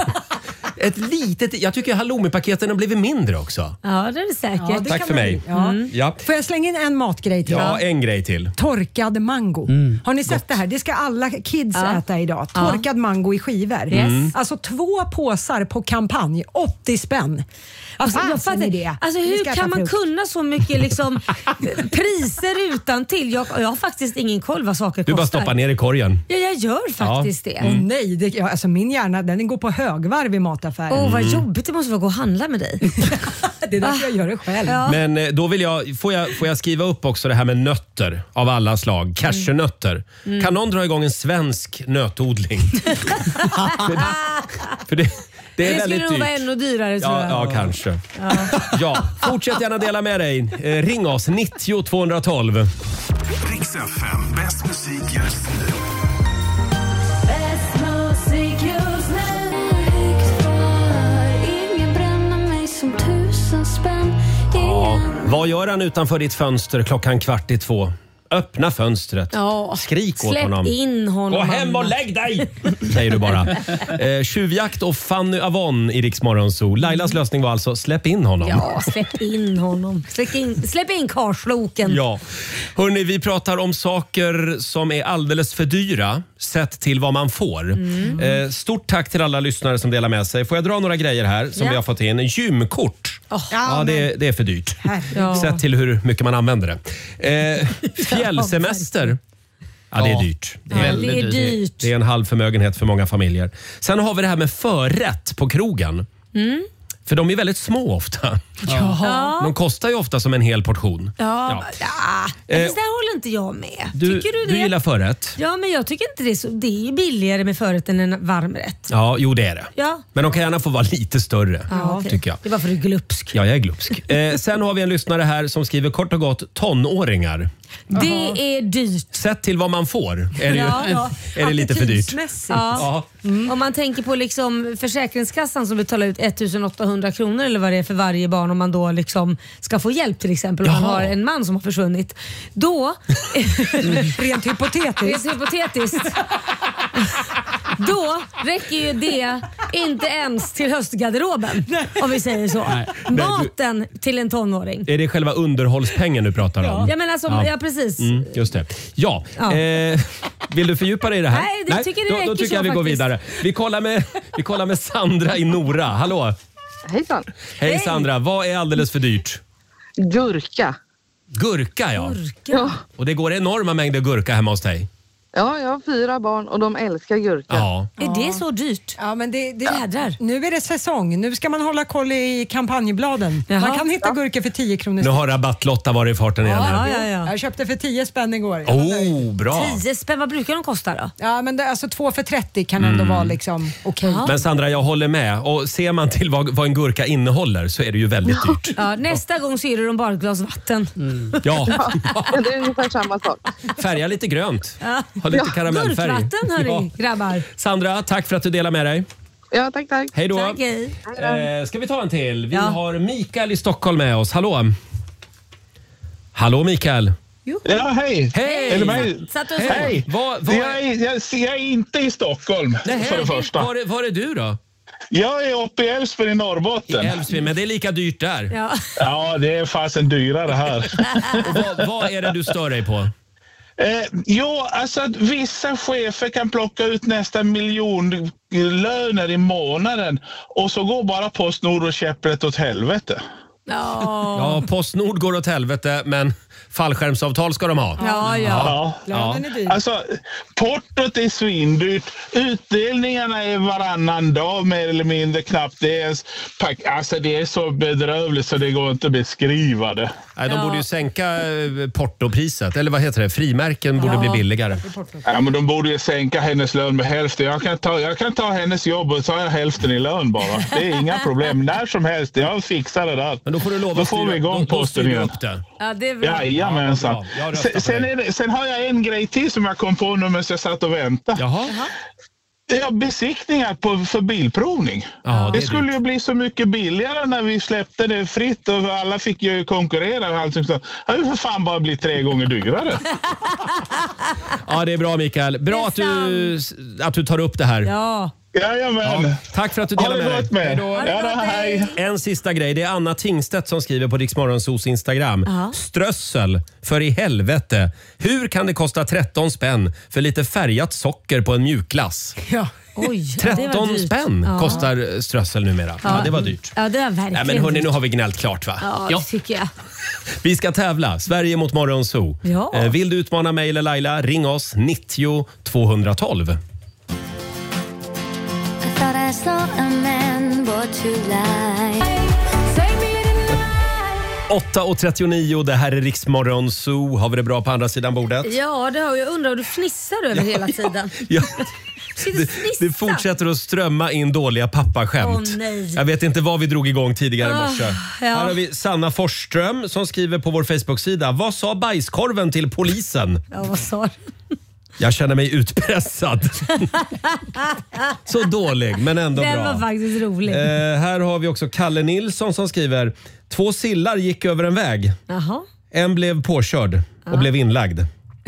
Jag tycker halloumi-paketen har blivit mindre också. Ja, det är det säkert. Ja, det tack för mig. Ja. Får jag slänga in en matgrej till? Ja, en grej till. Torkad mango. Har ni sett det här? Det ska alla kids äta idag. Torkad mango i skivor. Alltså 2 påsar på kampanj. 80 spänn. Alltså, hur kan man kunna så mycket liksom, priser utan till? Jag har faktiskt ingen koll vad saker kostar. Du bara stoppar ner i korgen. Ja, jag gör faktiskt det. Nej, alltså min hjärna den går på högvarv i mataffären. Vad jobbigt det måste vara att gå och handla med dig. Det är därför jag gör det själv. Ja. Men då vill får jag skriva upp också det här med nötter av alla slag. Cashewnötter. Kan någon dra igång en svensk nötodling? för det är väldigt dyrt. Det skulle vara ännu dyrare, tror jag. Ja, kanske. Ja, fortsätt gärna dela med dig. Ring oss, 90 212. Rix FM, bäst musik just nu. Bäst musik just nu. Ingen bränner mig som 1000 spänn. Vad gör han utanför ditt fönster 1:15? Öppna fönstret. Skrik åt honom. Släpp in honom. Gå hem och lägg dig! Säger du bara. Tjuvjakt och Fanny Avon i Rix Morgon Zoo. Lailas lösning var alltså släpp in honom. Ja, släpp in honom. Släpp in karsloken. Ja. Hörrni, vi pratar om saker som är alldeles för dyra sett till vad man får. Stort tack till alla lyssnare som delar med sig. Får jag dra några grejer här som vi har fått in? Gymkort. Det är för dyrt. Sett till hur mycket man använder det. Fjällsemester. Ja, det är dyrt. Det är väldigt dyrt. Det är en halv förmögenhet för många familjer. Sen har vi det här med förrätt på krogen. För de är väldigt små ofta. De kostar ju ofta som en hel portion. Fast där håller inte jag med. Du gillar förrätt? Ja, men jag tycker inte det är så. Det är billigare med förrätt än en varmrätt. Ja, jo det är det. Ja. Men de kan gärna få vara lite större, tycker jag. Det var för du är glupsk. Ja, jag är glupsk. Sen har vi en lyssnare här som skriver kort och gott tonåringar. Det är dyrt. Sett till vad man får är det, är det lite för dyrt. Om man tänker på liksom Försäkringskassan som betalar ut 1800 400 kronor eller vad det är för varje barn om man då liksom ska få hjälp till exempel om man har en man som har försvunnit. Då rent hypotetiskt. Då räcker ju det inte ens till höstgarderoben om vi säger så. Maten till en tonåring. Är det själva underhållspengen du pratar om? Ja, men alltså, ja precis. Just det. Ja. Vill du fördjupa dig i det här? Nej, det tycker det räcker. Då tycker jag vi går vidare. Vi kollar med Sandra i Nora. Hallå. Hejsan. Hej Sandra, vad är alldeles för dyrt? Gurka. Gurka, ja. Och det går enorma mängder gurka hemma hos dig. Ja, jag har 4 barn och de älskar gurka. Ja. Är det så dyrt? Ja, men det nu är det säsong. Nu ska man hålla koll i kampanjbladen. Jaha. Man kan hitta gurka för 10 kronor. Nu har rabattlotta varit i farten igen. Ja. Jag köpte för 10 spänn igår. Bra. 10 spänn, vad brukar de kosta då? Ja, men alltså 2 för 30 kan ändå vara liksom okej. Men Sandra, jag håller med. Och ser man till vad en gurka innehåller så är det ju väldigt dyrt. Ja, nästa gång så är det bara ett glas vatten. Ja. Det är ungefär samma sak. Färga lite grönt. Ha lite karamellfärg. Gurkvatten, hörni, grabbar. Sandra, tack för att du delar med dig. Ja, tack. Hej då. Tack, hej. Ska vi ta en till? Vi har Mikael i Stockholm med oss. Hallå Mikael. Ja, hej. Hej. Är det mig? Hej. Jag är inte i Stockholm för det första. Var är du då? Jag är uppe i Älvsbyn i Norrbotten. I Älvsbyn, men det är lika dyrt där. Ja, det är fasen dyrare här. Och vad är det du stör dig på? Alltså att vissa chefer kan plocka ut nästan miljonlöner i månaden och så går bara Postnord och käpprätt åt helvete. Ja, Postnord går åt helvete, men fallskärmsavtal ska de ha. Ja. Alltså, portot är svindyrt. Utdelningarna är varannan dag mer eller mindre knappt. Det är så bedrövligt så det går inte att beskriva det. Nej, de borde ju sänka portopriset. Eller vad heter det? Frimärken borde bli billigare. Ja, men de borde ju sänka hennes lön med hälften. Jag kan ta hennes jobb och ta hälften i lön bara. Det är inga problem. När som helst. Jag fixar det där. Men då får du lova att vi igång posten igen. Ja, det är bra. Jajamensan. Sen har jag en grej till som jag kom på nu medan jag satt och väntade. Jaha. Ja, besiktningar för bilprovning. Ja, det skulle ju bli så mycket billigare när vi släppte det fritt och alla fick ju konkurrera och allting. Det har ju för fan bara blivit 3 gånger dyrare. Ja, det är bra Mikael. Bra att du tar upp det här. Ja. Jajamän. Tack för att du delar med dig. Hej. En sista grej. Det är Anna Tingstedt som skriver på Rix Morgonzos Instagram. Strössel, för i helvete. Hur kan det kosta 13 spänn för lite färgat socker på en mjukglass? Ja. Oj, 13 spänn kostar strössel numera. Ja, det var dyrt. Ja, det var verkligen. Nej, men hörni, nu har vi gnällt klart, va? Ja, det tycker jag. Vi ska tävla. Sverige mot Morgonzoo. Ja. Vill du utmana mig eller Laila? Ring oss 90 212. 8:39, det här är Rix Morgonzoo. Har vi det bra på andra sidan bordet? Ja, det har jag. Undrar vad du fnissar över hela tiden. Ja. Det fortsätter att strömma in dåliga pappaskämt. Nej. Jag vet inte vad vi drog igång tidigare i morse. Ja. Här har vi Sanna Forsström som skriver på vår Facebook-sida. Vad sa bajskorven till polisen? Ja, vad sa du? Jag känner mig utpressad. Så dålig, men ändå bra. Den var faktiskt rolig. Här har vi också Kalle Nilsson som skriver. 2 sillar gick över en väg. Jaha. En blev påkörd och blev inlagd.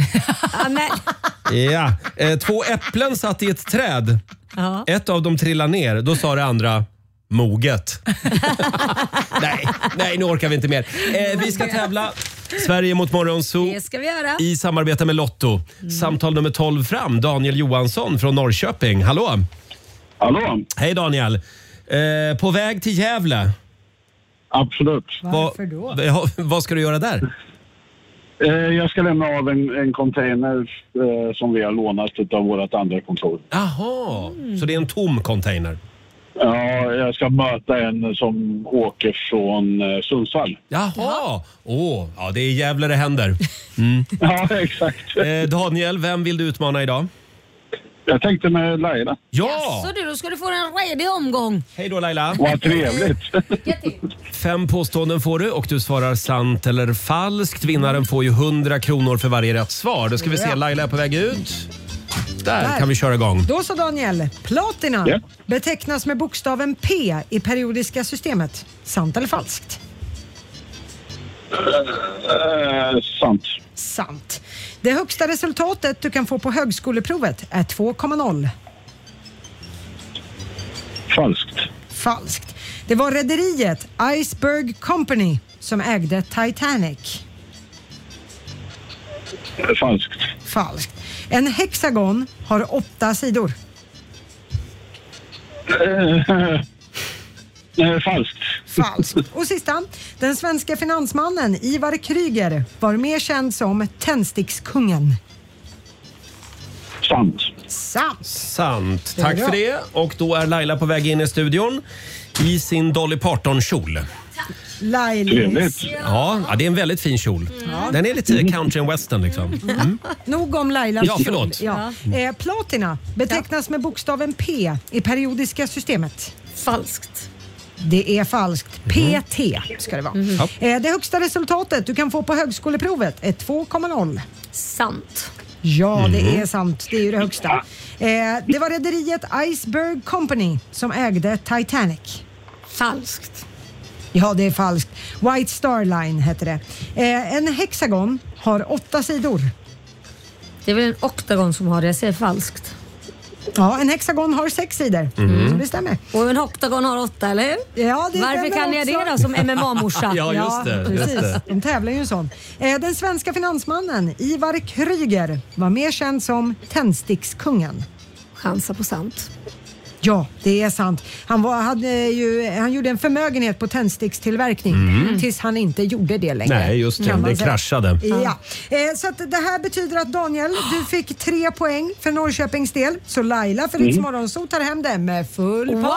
Ja. 2 äpplen satt i ett träd. Ja. Ett av dem trillade ner. Då sa det andra moget. Nej, nu orkar vi inte mer. Vi ska tävla Sverige mot Morgonzoo. Det ska vi göra. I samarbete med Lotto. Samtal nummer 12 fram. Daniel Johansson från Norrköping. Hallå? Hallå? Hej Daniel. På väg till Gävle. Absolut. Varför då? Vad ska du göra där? Jag ska lämna av en container som vi har lånat av vårt andra kontor. Jaha, så det är en tom container? Ja, jag ska möta en som åker från Sundsvall. Jaha, ja, det är Gävle det händer. Ja, exakt. Daniel, vem vill du utmana idag? Jag tänkte med Laila. Ja! Så då ska du få en redig omgång. Hej då Laila. Vad trevligt. 5 påståenden får du och du svarar sant eller falskt. Vinnaren får ju 100 kronor för varje rätt svar. Då ska vi se, Laila är på väg ut. Där kan vi köra igång. Då så Daniel. Platina betecknas med bokstaven P i periodiska systemet. Sant eller falskt? Sant. Sant. Det högsta resultatet du kan få på högskoleprovet är 2,0. Falskt. Falskt. Det var rederiet Iceberg Company som ägde Titanic. Falskt. Falskt. En hexagon har 8 sidor. Falskt. Falskt. Och sista. Den svenska finansmannen Ivar Kryger var mer känd som tändstickskungen. Sant. Sant. Sant. Tack för det. Och då är Laila på väg in i studion i sin Dolly Parton-kjol. Lailis. Ja, det är en väldigt fin kjol. Den är lite country and western liksom. Nog om Lailas Ja, förlåt. kjol. Ja. Platina betecknas med bokstaven P i periodiska systemet. Falskt. Det är falskt. PT ska det vara. Det högsta resultatet du kan få på högskoleprovet är 2,0. Sant. Ja, det är sant. Det är ju det högsta. Det var rederiet Iceberg Company som ägde Titanic. Falskt. Ja, det är falskt. White Star Line heter det. En hexagon har 8 sidor. Det är väl en oktagon som har det. Jag säger falskt. Ja, en hexagon har 6 sidor. Så det stämmer. Och en oktagon har 8, eller hur? Ja, det varför kan jag också det då som MMA-morsa? Ja, just det. Precis. De tävlar ju en sån. Den svenska finansmannen Ivar Kryger var mer känd som tändstickskungen. Chansa på sant. Ja, det är sant. Han gjorde en förmögenhet på tändstickstillverkning tills han inte gjorde det längre. Nej, just det. Det kraschade. Ja. Så att det här betyder att Daniel, du fick 3 poäng för Norrköpings del. Så Laila för Rix Morgonzoo tar hem det med full pott.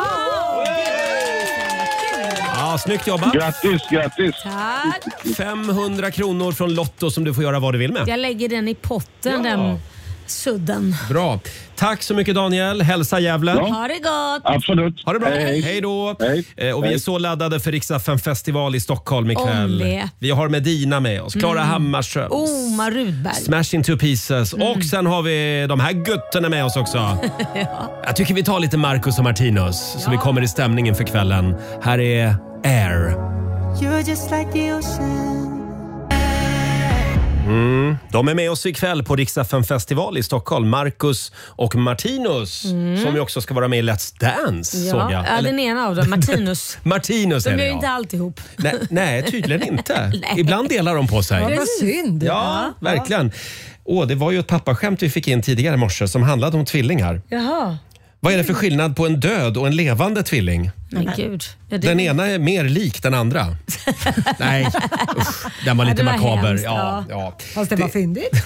Ja, snyggt jobbat. Grattis. Tack. 500 kronor från Lotto som du får göra vad du vill med. Jag lägger den i potten, den sudden. Bra. Tack så mycket Daniel. Hälsa Gävle. Ha det gott. Absolut. Ha det bra. Hej då. Och vi är så laddade för Rix FM festival i Stockholm ikväll. Vi har Medina med oss. Klara Hammarström. Omar Rudberg. Smash Into Pieces. Och sen har vi de här gutterna med oss också. Jag tycker vi tar lite Marcus och Martinus så vi kommer i stämningen för kvällen. Här är Air. You're just like the ocean. De är med oss ikväll på Rix FM festival i Stockholm. Marcus och Martinus som ju också ska vara med i Let's Dance, såg jag. Ja, den ena av dem, Martinus. Martinus är det, de är ju inte alltihop. Nej, tydligen inte. Ibland delar de på sig. Ja, vad synd. Ja, verkligen. Det var ju ett pappaskämt vi fick in tidigare i morse som handlade om tvillingar. Jaha. Vad är det för skillnad på en död och en levande tvilling? Men gud. Den ena är mer lik den andra. Nej, den var lite makaber. Hemskt, ja. Fast det var fyndigt.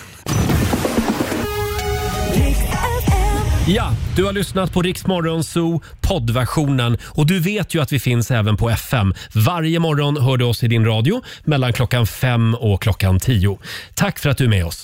Ja, du har lyssnat på Rix Morgonzoo poddversionen och du vet ju att vi finns även på FM. Varje morgon hör du oss i din radio mellan klockan 5 och klockan 10. Tack för att du är med oss.